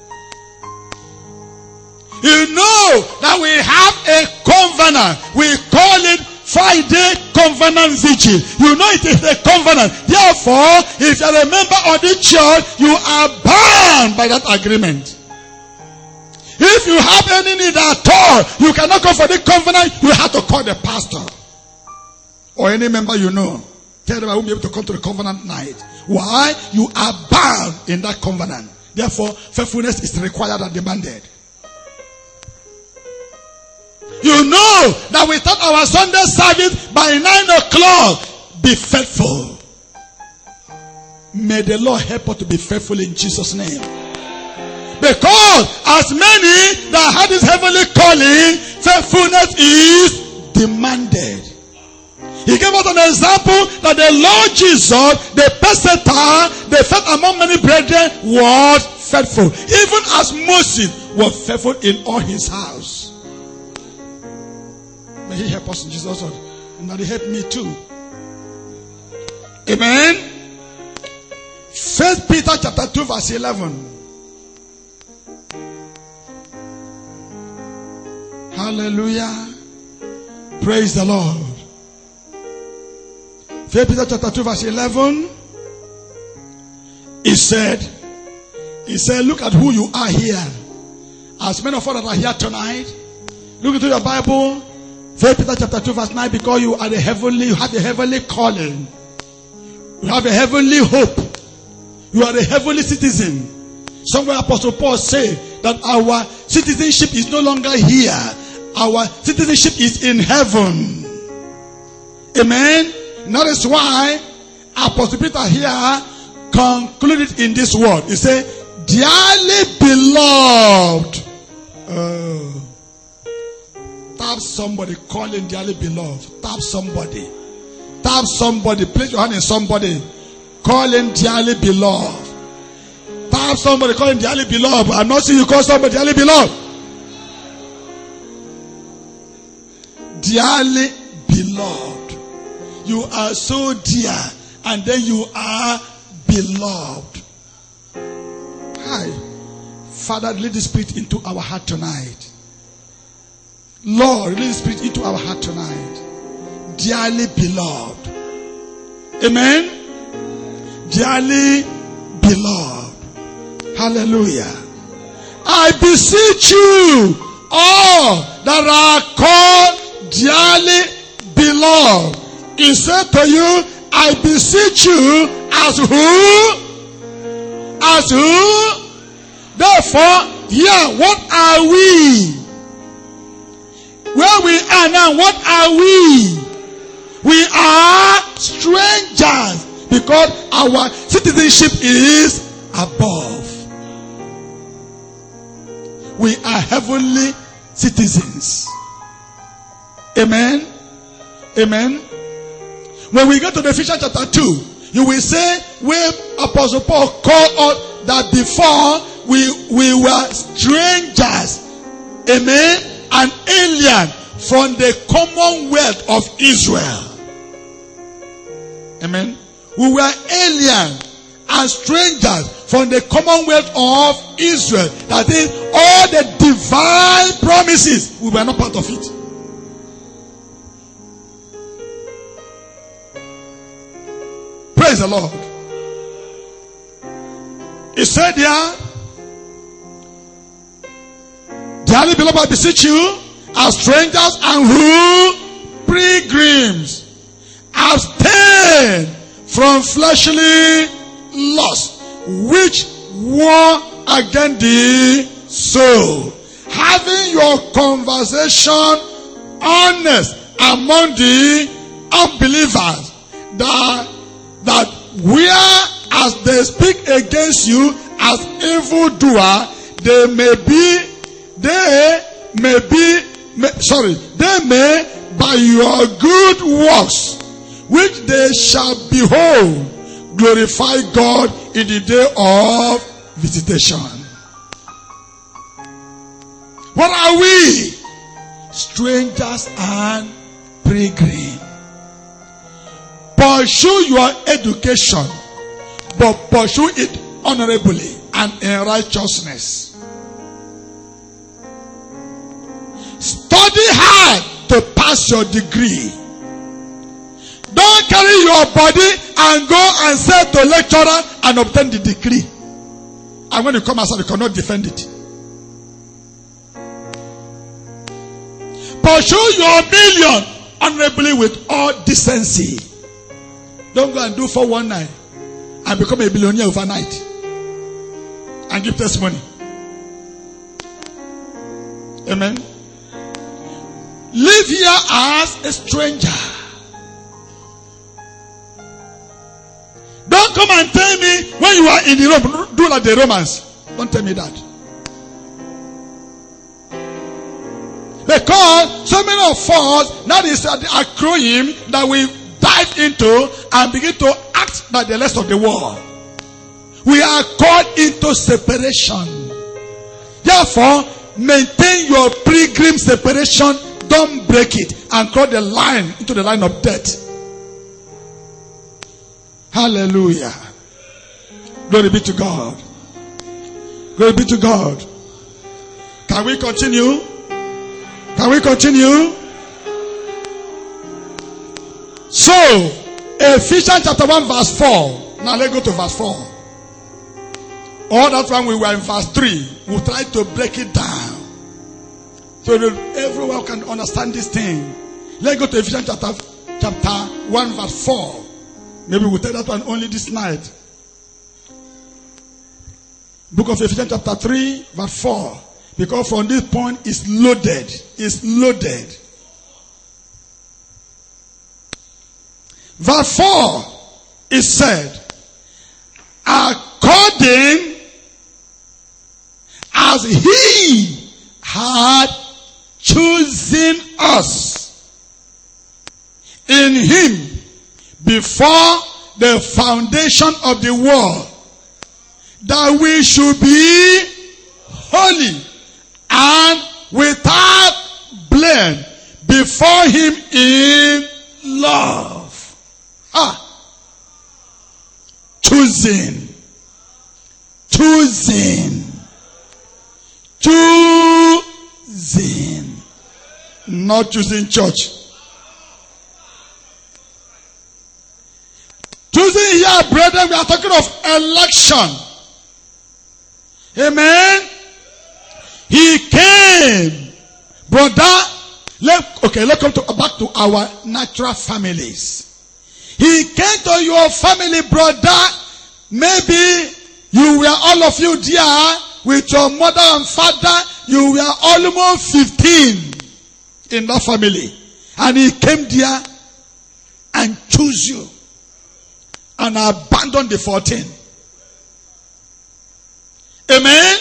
You know that we have a covenant. We call it Friday Covenant Vigil. You know it is a covenant. Therefore, if you are a member of the church, you are bound by that agreement. If you have any need at all, you cannot go for the covenant. You have to call the pastor or any member you know. Tell them I won't be able to come to the covenant night. Why? You are bound in that covenant. Therefore, faithfulness is required and demanded. You know that we start our Sunday service by nine o'clock. Be faithful. May the Lord help us to be faithful in Jesus' name. Because as many that had this heavenly calling, faithfulness is demanded. He gave us an example that the Lord Jesus, the pesseter, the first among many brethren, was faithful. Even as Moses was faithful in all his house. May he help us in Jesus' name. And may he help me too. Amen. First Peter chapter two verse eleven. Hallelujah. Praise the Lord. First Peter chapter two verse eleven. He said, He said, look at who you are here. As many of us that are here tonight, look into your Bible. First Peter chapter two verse nine. Because you are the heavenly, you have a heavenly calling. You have a heavenly hope. You are a heavenly citizen. Somewhere Apostle Paul said that our citizenship is no longer here. Our citizenship is in heaven. Amen. And that is why Apostle Peter here concluded in this word. He said, dearly beloved. Uh, tap somebody, calling dearly beloved. Tap somebody. Tap somebody. Place your hand in somebody. Call him dearly beloved. Tap somebody, call him dearly beloved. I'm not saying you call somebody dearly beloved. Dearly beloved. You are so dear, and then you are beloved. Hi. Father, lead the Spirit into our heart tonight. Lord, lead the Spirit into our heart tonight. Dearly beloved. Amen. Dearly beloved. Hallelujah. I beseech you, all that are called dearly beloved. He said to you, I beseech you, as who? As who? Therefore, here, what are we? Where we are now, what are we? We are strangers, because our citizenship is above. We are heavenly citizens. Amen. Amen. When we get to the Ephesians chapter two, you will say where Apostle Paul called us that before we, we were strangers. Amen. An alien from the commonwealth of Israel. Amen. We were alien and strangers from the commonwealth of Israel. That is, all the divine promises, we were not part of it. Praise the Lord. He said here, dearly beloved, I beseech you, as strangers and who? Pilgrims. Abstain from fleshly lust, which war against the soul. Having your conversation honest among the unbelievers, that, that where as they speak against you as evildoer, they may be, they may be, may, sorry, they may by your good works, which they shall behold, glorify God in the day of visitation. What are we? Strangers and pilgrims. Pursue your education, but pursue it honorably and in righteousness. Study hard to pass your degree. Don't carry your body and go and say to lecturer and obtain the degree. And when you come outside, you cannot defend it. Pursue your million honorably with all decency. Don't go and do four one nine and become a billionaire overnight and give testimony. Amen. Live here as a stranger. Don't come and tell me when you are in the Rome, do like the Romans. Don't tell me that. Because so many of us, that is the acronym that we dive into and begin to act like the rest of the world. We are called into separation. Therefore, maintain your pilgrim separation. Don't break it and cross the line into the line of death. Hallelujah. Glory be to God. Glory be to God. Can we continue? Can we continue? So, Ephesians chapter one verse four. Now let's go to verse four. All that time we were in verse three. We'll try to break it down so that everyone can understand this thing. Let's go to Ephesians chapter, chapter one verse four. Maybe we'll take that one only this night. Book of Ephesians chapter three verse four. Because from this point it's loaded. It's loaded. Verse four is said, according as he had chosen us in him before the foundation of the world, that we should be holy and without blame before him in love. Ah, choosing, choosing, choosing, not choosing church. Choosing here, brethren, we are talking of election. Amen. He came, brother. Let, okay, let's come to, back to our natural families. He came to your family, brother. Maybe you were all of you there with your mother and father. You were almost fifteen in that family. And he came there and chose you and abandoned the fourteen. Amen.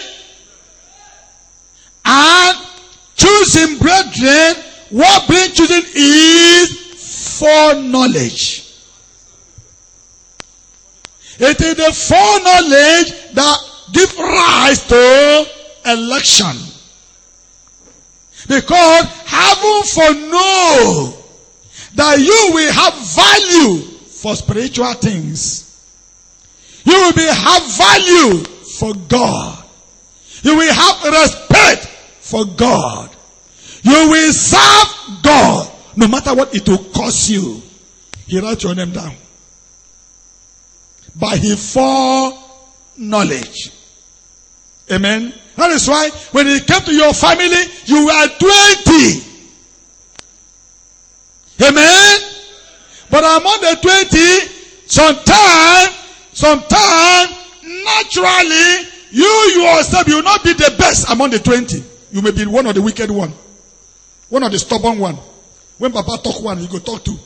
And choosing, brethren, what brings choosing is foreknowledge. It is the foreknowledge that gives rise to election. Because having foreknown that you will have value for spiritual things, you will be have value for God. You will have respect for God. You will serve God no matter what it will cost you. He wrote your name down. By his foreknowledge. Amen. That is why when he came to your family, you were twenty. Amen. But among the twenty, sometime, sometime, naturally, you yourself, you will not be the best among the twenty. You may be one of the wicked one. One of the stubborn one. When Papa talk one, you go talk two.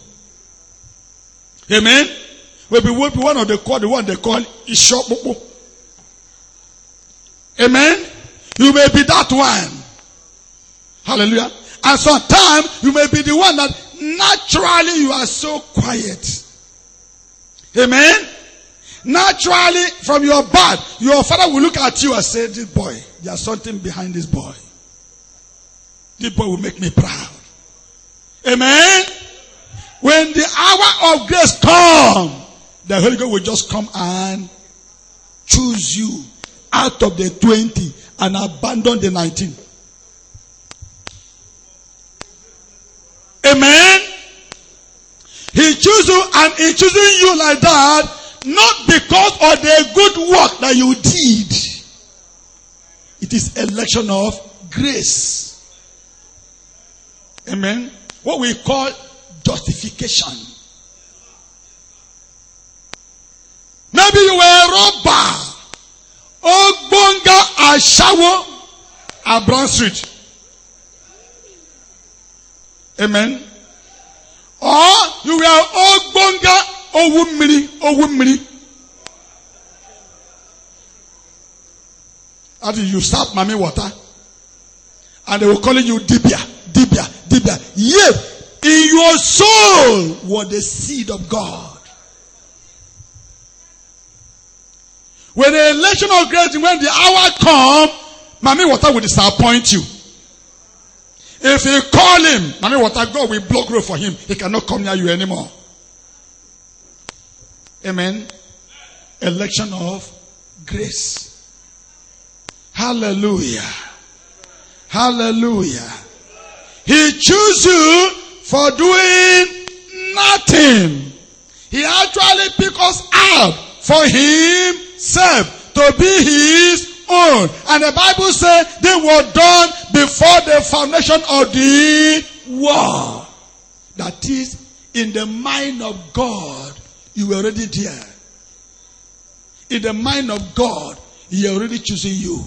Amen. Will be one of the call, the one they call Ishopopo. Amen. You may be that one. Hallelujah. And sometimes you may be the one that naturally you are so quiet. Amen. Naturally, from your birth, your father will look at you and say, this boy, there's something behind this boy. This boy will make me proud. Amen. When the hour of grace comes, the Holy Ghost will just come and choose you out of the twenty and abandon the nineteen. Amen. He chooses you, and in choosing you like that, not because of the good work that you did. It is election of grace. Amen. What we call justification. Maybe you were a robber. Ogbonga Ashawo at Brown Street. Amen. Or you were Ogbonga Owumiri. Owumiri. After you start Mami water. And they will call you Dibia. Dibia. Dibia. Yes. In your soul was the seed of God. When the election of grace, when the hour come, Mami water will disappoint you. If you call him, Mami water, God will block road for him. He cannot come near you anymore. Amen. Election of grace. Hallelujah. Hallelujah. He chose you for doing nothing. He actually picked us out for himself to be his own. And the Bible says they were done before the foundation of the world. That is, in the mind of God, you were already there. In the mind of God, he already choosing you.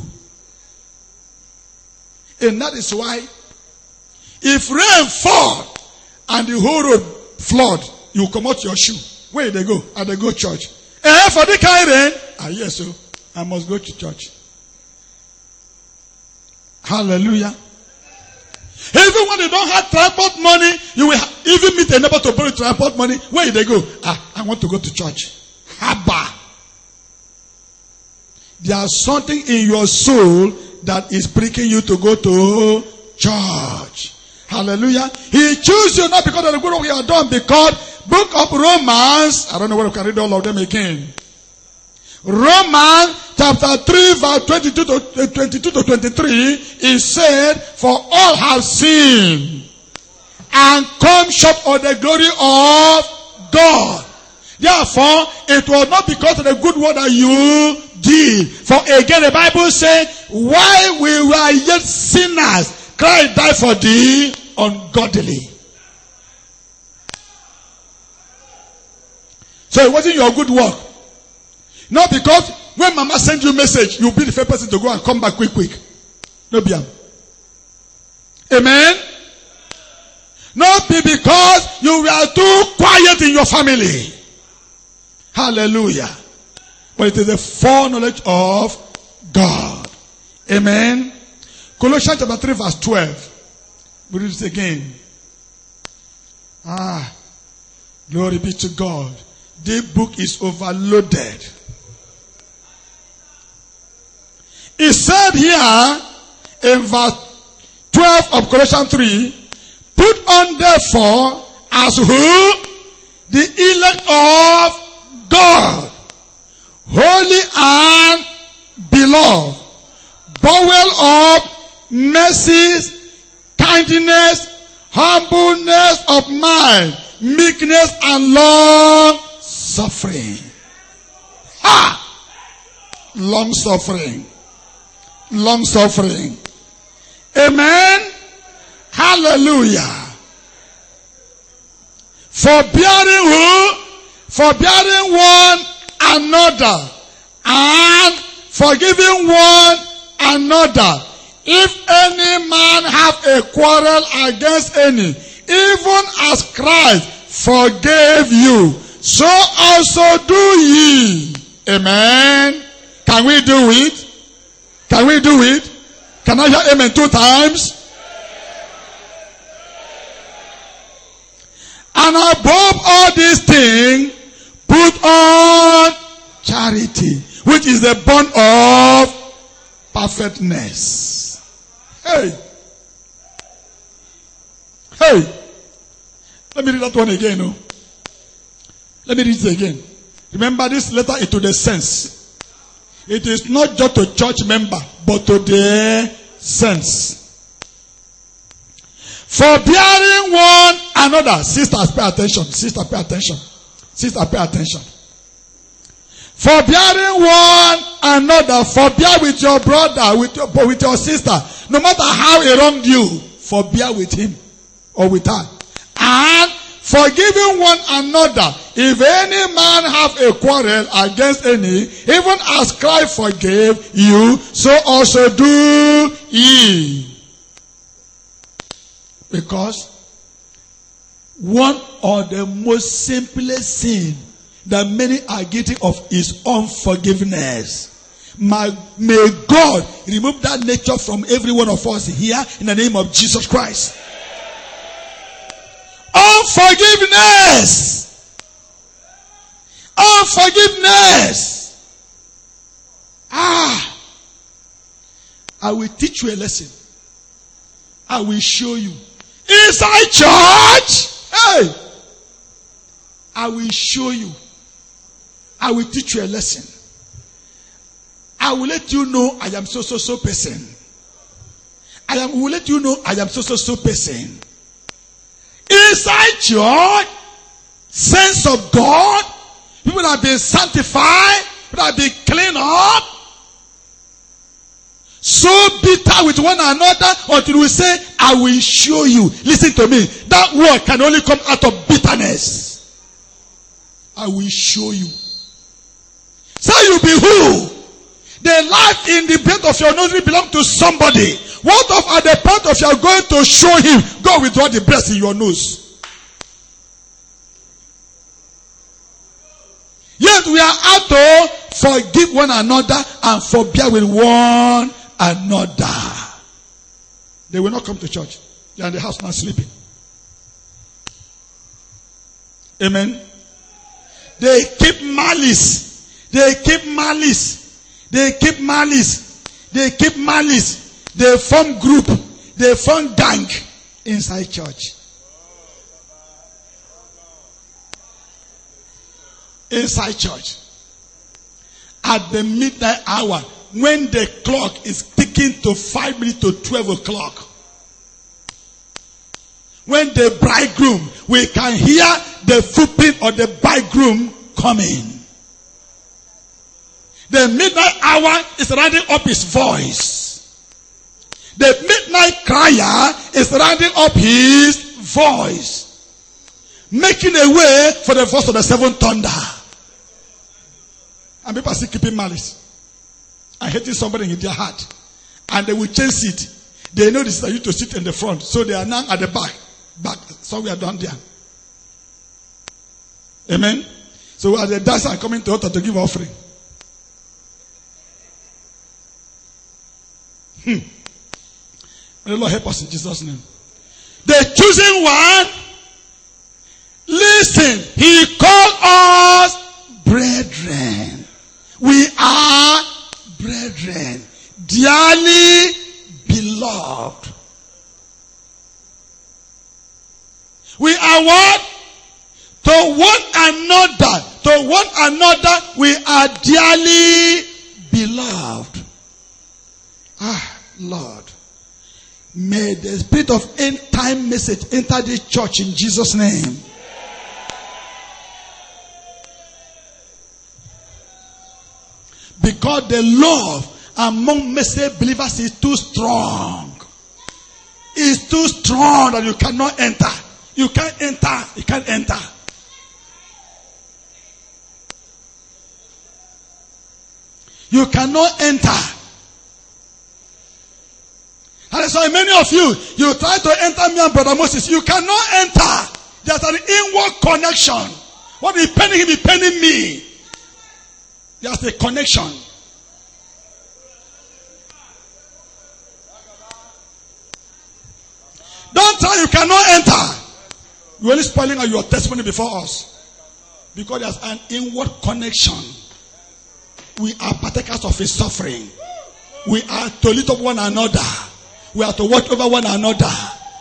And that is why, if rain fall and the whole road flood, you come out your shoe. Where they go? And they go church. Eh, for the kind rain? Ah, yes, so I must go to church. Hallelujah. Even when they don't have transport money, you will ha- even meet a neighbor to borrow transport money. Where they go? Ah, I want to go to church. Haba. There's something in your soul that is pricking you to go to church. Hallelujah. He chose you not because of the good work you have done, because book of Romans, I don't know whether we can read all of them again. Romans chapter three verse twenty-two to, uh, twenty-two to twenty-three is said, for all have sinned and come short of the glory of God. Therefore, it was not because of the good work that you did. For again, the Bible says, while we were yet sinners, Christ died for the ungodly. So it wasn't your good work. Not because when Mama sends you a message, you'll be the first person to go and come back quick, quick. No be am. Amen? Not be because you were too quiet in your family. Hallelujah. But it is the foreknowledge of God. Amen. Colossians chapter three verse twelve. We read it again. Ah, glory be to God. This book is overloaded. It said here in verse twelve of Colossians three, put on therefore as who? The elect of God, holy and beloved, bowel of mercies, kindness, humbleness of mind, meekness and long suffering. Ha! Long suffering. Long suffering. Amen. Hallelujah. Forbearing who? Forbearing one another and forgiving one another. If any man have a quarrel against any, even as Christ forgave you, so also do ye. Amen. Can we do it? Can we do it? Can I hear amen two times? And above all these things, put on charity, which is the bond of perfectness. Hey. Hey. Let me read that one again. No? Let me read it again. Remember, this letter is to the saints. It is not just to church member, but to the saints. Forbearing one another. Sisters, pay attention. Sister, pay attention. Sister, pay attention. Forbearing one another. Forbear with your brother, with your, with your sister. No matter how he wronged you, forbear with him or with her. And Forgiving one another. If any man have a quarrel against any, even as Christ forgave you, so also do ye. Because one of the most simplest sin that many are guilty of is unforgiveness. My, may God remove that nature from every one of us here in the name of Jesus Christ. Unforgiveness. Unforgiveness. Ah. I will teach you a lesson. I will show you. Inside church. Hey. I will show you. I will teach you a lesson. I will let you know I am so so so person. I am will let you know I am so so so person. Inside church, sense of God, people that have been sanctified, people that have been cleaned up, so bitter with one another until we say, I will show you. Listen to me. That word can only come out of bitterness. I will show you. So you be who? The life in the breath of your nose belongs to somebody. What of at the point of you are going to show him, God withdraw the breath in your nose. Yet we are out to forgive one another and forbear with one another. They will not come to church. They are in the house now sleeping. Amen. They keep malice. They keep malice. They keep malice. They keep malice. They form group. They form gang inside church. Inside church. At the midnight hour, when the clock is ticking to five minutes to twelve o'clock. When the bridegroom, we can hear the footprint of the bridegroom coming. The midnight hour is rounding up his voice. The midnight crier is rounding up his voice. Making a way for the voice of the seventh thunder. And people are still keeping malice. And hating somebody in their heart. And they will change seat. They know this is you to sit in the front. So they are now at the back. Back. Somewhere down there. Amen. So as the dancers are coming to altar to give offering. Hmm. May the Lord help us in Jesus' name. The chosen one. Listen. He called us brethren. We are brethren. Dearly beloved. We are what? To one another. To one another we are dearly beloved. Ah, Lord. May the spirit of end time message enter this church in Jesus' name. Because the love among message believers is too strong. It's too strong that you cannot enter. You can't enter. You can't enter. You cannot enter. And so many of you, you try to enter me and Brother Moses. You cannot enter. There's an inward connection. What is penning him is penning me. There's a connection. Don't try you cannot enter. You're only spoiling your testimony before us. Because there's an inward connection. We are partakers of his suffering. We are to lift up one another. We are to watch over one another.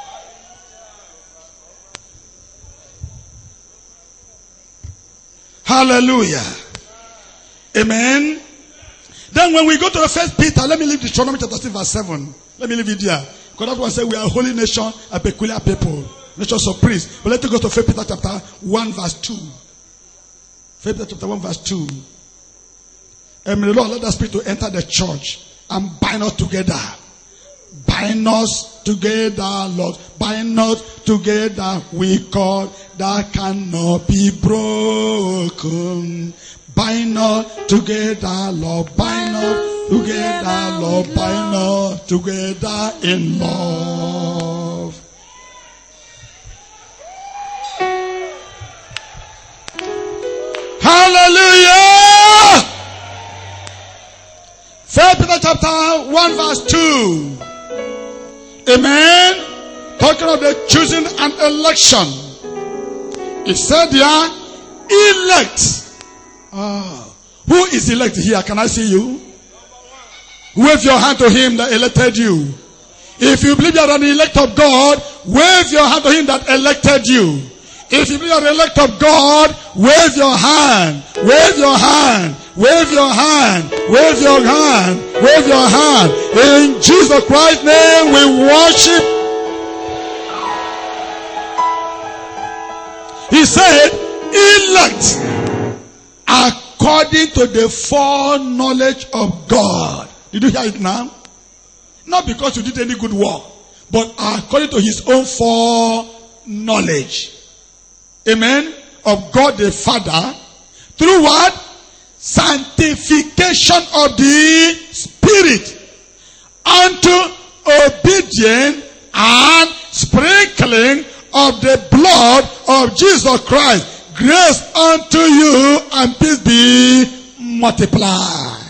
Hallelujah. Amen. Then when we go to the first Peter, let me leave Deuteronomy chapter six verse seven. Let me leave it there. Because that one says we are a holy nation, a peculiar people. Nations of priests. But let's go to first Peter chapter one verse two. first Peter chapter one verse two. And may the Lord let us pray to enter the church and bind us together. Bind Bind us together, Lord. Bind us together, we call that cannot be broken. Bind us together, Lord. Bind us together, Lord. Bind us together in love. Hallelujah! First Peter chapter one verse two. Amen. Talking of the choosing and election. It said there, elect. Ah, who is elect here? Can I see you? Wave your hand to him that elected you. If you believe you are an elect of God, wave your hand to him that elected you. If you believe you are an elect of God, wave your hand. Wave your hand. Wave your hand. Wave your hand. Wave your hand. In Jesus Christ's name we worship. He said, elect according to the foreknowledge of God. Did you hear it now? Not because you did any good work, but according to his own foreknowledge. Amen. Of God the Father. Through what? Sanctification of the Spirit. Unto obedience and sprinkling of the blood of Jesus Christ. Grace unto you and peace be multiplied.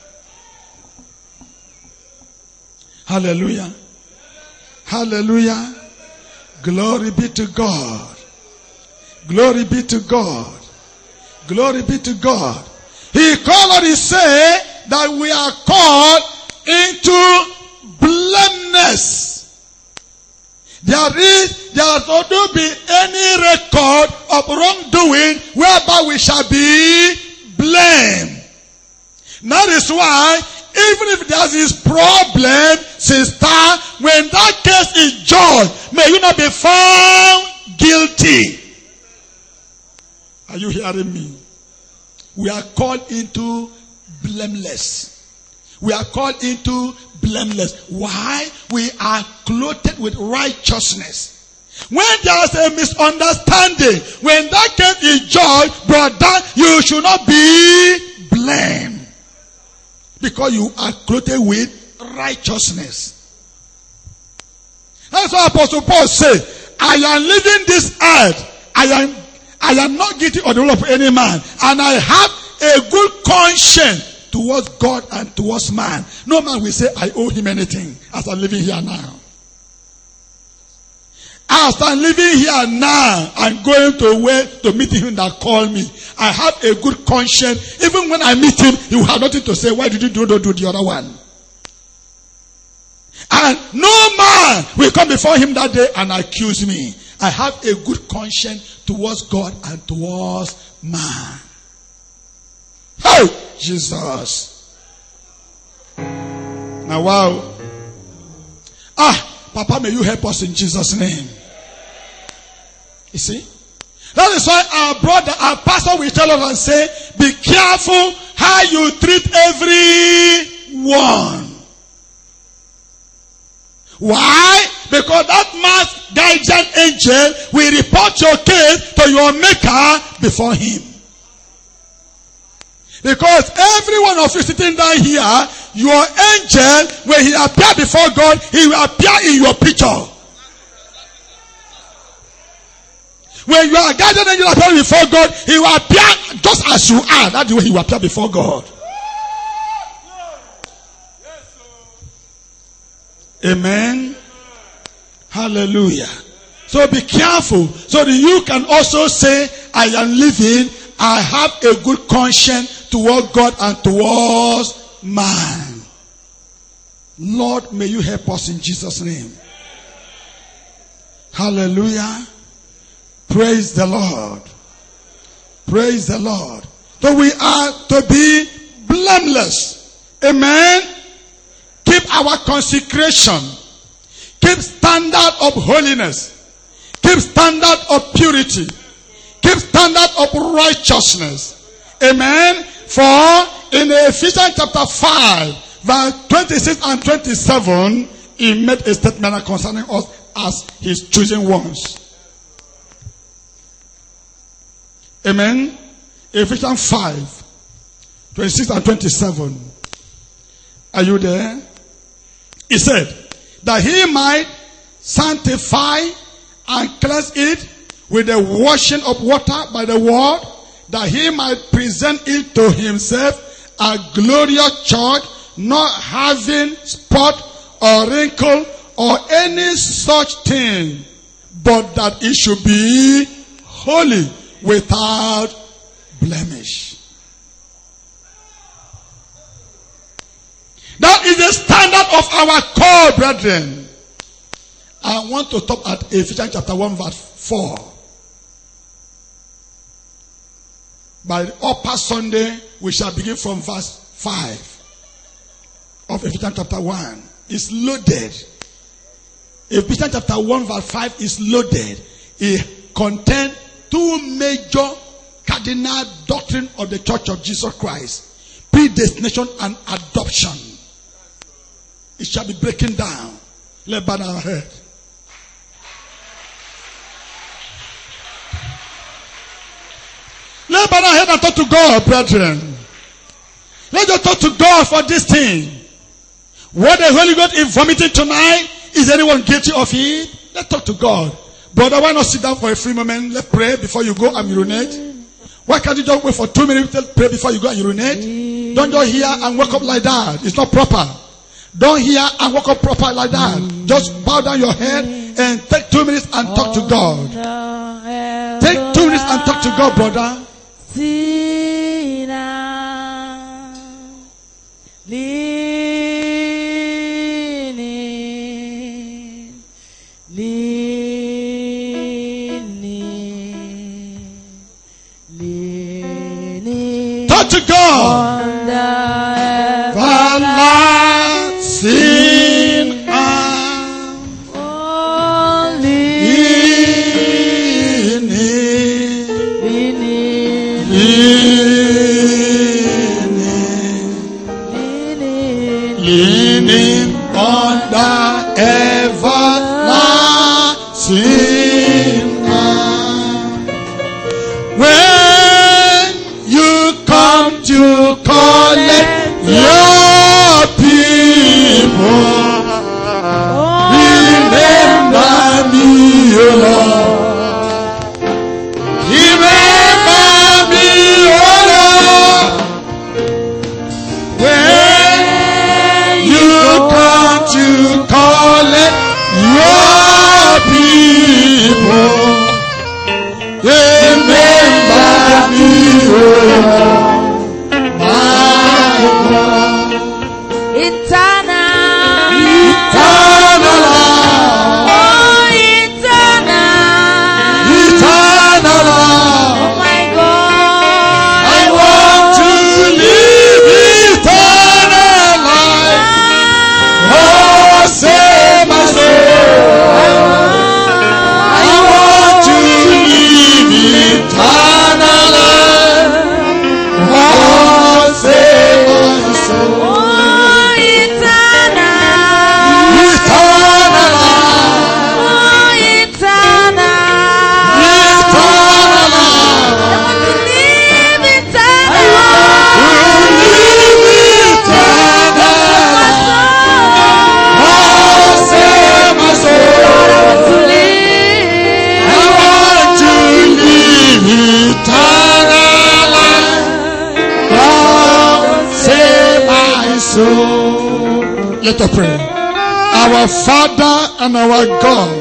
Hallelujah. Hallelujah. Glory be to God. Glory be to God. Glory be to God. He called and he said that we are called into blameless. There is, there will not be any record of wrongdoing whereby we shall be blamed. That is why, even if there is problem, sister, when that case is judged, may you not be found guilty. Are you hearing me? We are called into blameless. We are called into blameless. Why? We are clothed with righteousness. When there is a misunderstanding, when that case is judged, brother, you should not be blamed. Because you are clothed with righteousness. That's why Apostle Paul said, I am living this earth. I am I am not guilty of the will of any man. And I have a good conscience towards God and towards man. No man will say, I owe him anything as I'm living here now. As I'm living here now, I'm going to wait to meet him that called me. I have a good conscience. Even when I meet him, he will have nothing to say. Why did you do, do, do the other one? And no man will come before him that day and accuse me. I have a good conscience towards God and towards man. Oh, Jesus. Now, wow. Ah, Papa, may you help us in Jesus' name. You see? That is why our brother, our pastor will tell us and say, be careful how you treat everyone. Why? Because that mass guardian angel will report your case to your maker before him. Because every one of you sitting down here, your angel, when he appear before God, he will appear in your picture. When you are guardian angel appear before God, he will appear just as you are. That's the way he will appear before God. Amen. Hallelujah. So be careful so that you can also say, I am living, I have a good conscience toward God and towards man. Lord, may you help us in Jesus' name. Hallelujah. Praise the Lord. Praise the Lord. So we are to be blameless. Amen. Keep our consecration. Keep standard of holiness. Keep standard of purity. Keep standard of righteousness. Amen. For in Ephesians chapter five, verse twenty-six and twenty-seven, he made a statement concerning us as his chosen ones. Amen. Ephesians five, twenty-six and twenty-seven. Are you there? He said, that he might sanctify and cleanse it with the washing of water by the word, that he might present it to himself a glorious church, not having spot or wrinkle or any such thing, but that it should be holy, without blemish. That is the standard of our call, brethren. I want to stop at Ephesians chapter one verse four. By the upper Sunday, we shall begin from verse five of Ephesians chapter one. It's loaded. Ephesians chapter one verse five is loaded. It contains two major cardinal doctrines of the Church of Jesus Christ: predestination and adoption. It shall be breaking down. Let's bow our head. Let's bow our head and talk to God, brethren. Let's just talk to God for this thing. What the Holy Ghost is vomiting tonight, is anyone guilty of it? Let's talk to God. Brother, why not sit down for a few moments? Let's pray before you go and urinate. Why can't you just wait for two minutes to pray before you go and urinate? Don't just hear and wake up like that. It's not proper. Don't hear and walk up proper like that. Just bow down your head and take two minutes and talk to God. Take two minutes and talk to God, brother. Talk to God. Sin and only leaning, leaning, leaning, leaning on the everlasting arm. When you come to collect your people, remember me, O Lord. Remember me, O Lord. When you come to collect your people, remember me, O Lord. Let us pray. Our Father and our God,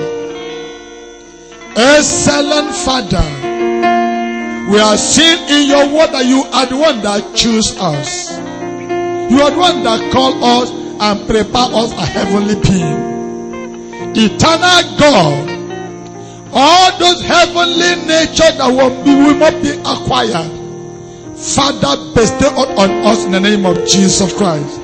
excellent Father, we are seeing in your word that you are the one that choose us. You are the one that call us and prepare us a heavenly being. Eternal God, all those heavenly nature that will, be, will not be acquired, Father, bestow on us in the name of Jesus Christ.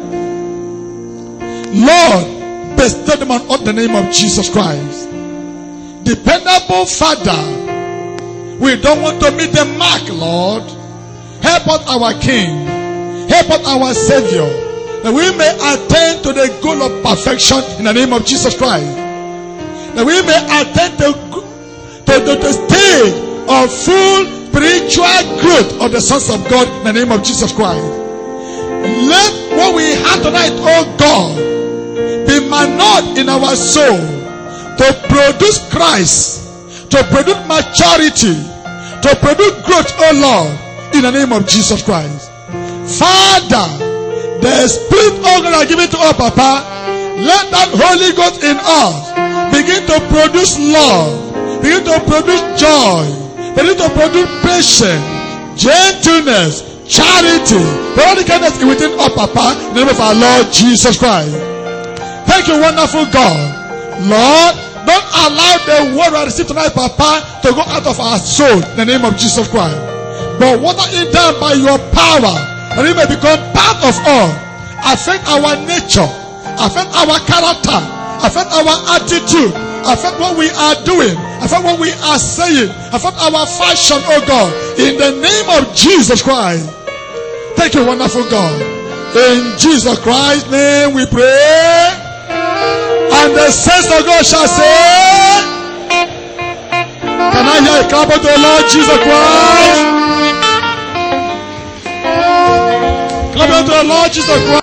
Lord, bestow them on us in the name of Jesus Christ. Dependable Father, we don't want to meet the mark, Lord. Help us, our King. Help us, our Savior. that we may attain to the goal of perfection in the name of Jesus Christ. That we may attain to, to, to the stage of full spiritual growth of the sons of God in the name of Jesus Christ. Let what we have tonight, oh God, be matured in our soul to produce Christ, to produce maturity, to produce growth, oh Lord, in the name of Jesus Christ. Father, the Spirit of God given to us, Papa, let that Holy Ghost in us begin to produce love, begin to produce joy, begin to produce patience, gentleness, charity, the Holy kindness within us, Papa, in the name of our Lord Jesus Christ. Thank you, wonderful God. Lord, don't allow the word I received tonight, Papa, to go out of our soul in the name of Jesus Christ. But water it down by your power, and it may become part of all. Affect our nature, affect our character, affect our attitude, affect what we are doing, affect what we are saying, affect our fashion, oh God, in the name of Jesus Christ. Thank you, wonderful God. In Jesus Christ's name we pray. And the saints of God shall say, can I hear a clap of the Lord Jesus Christ? Clap unto the Lord Jesus Christ.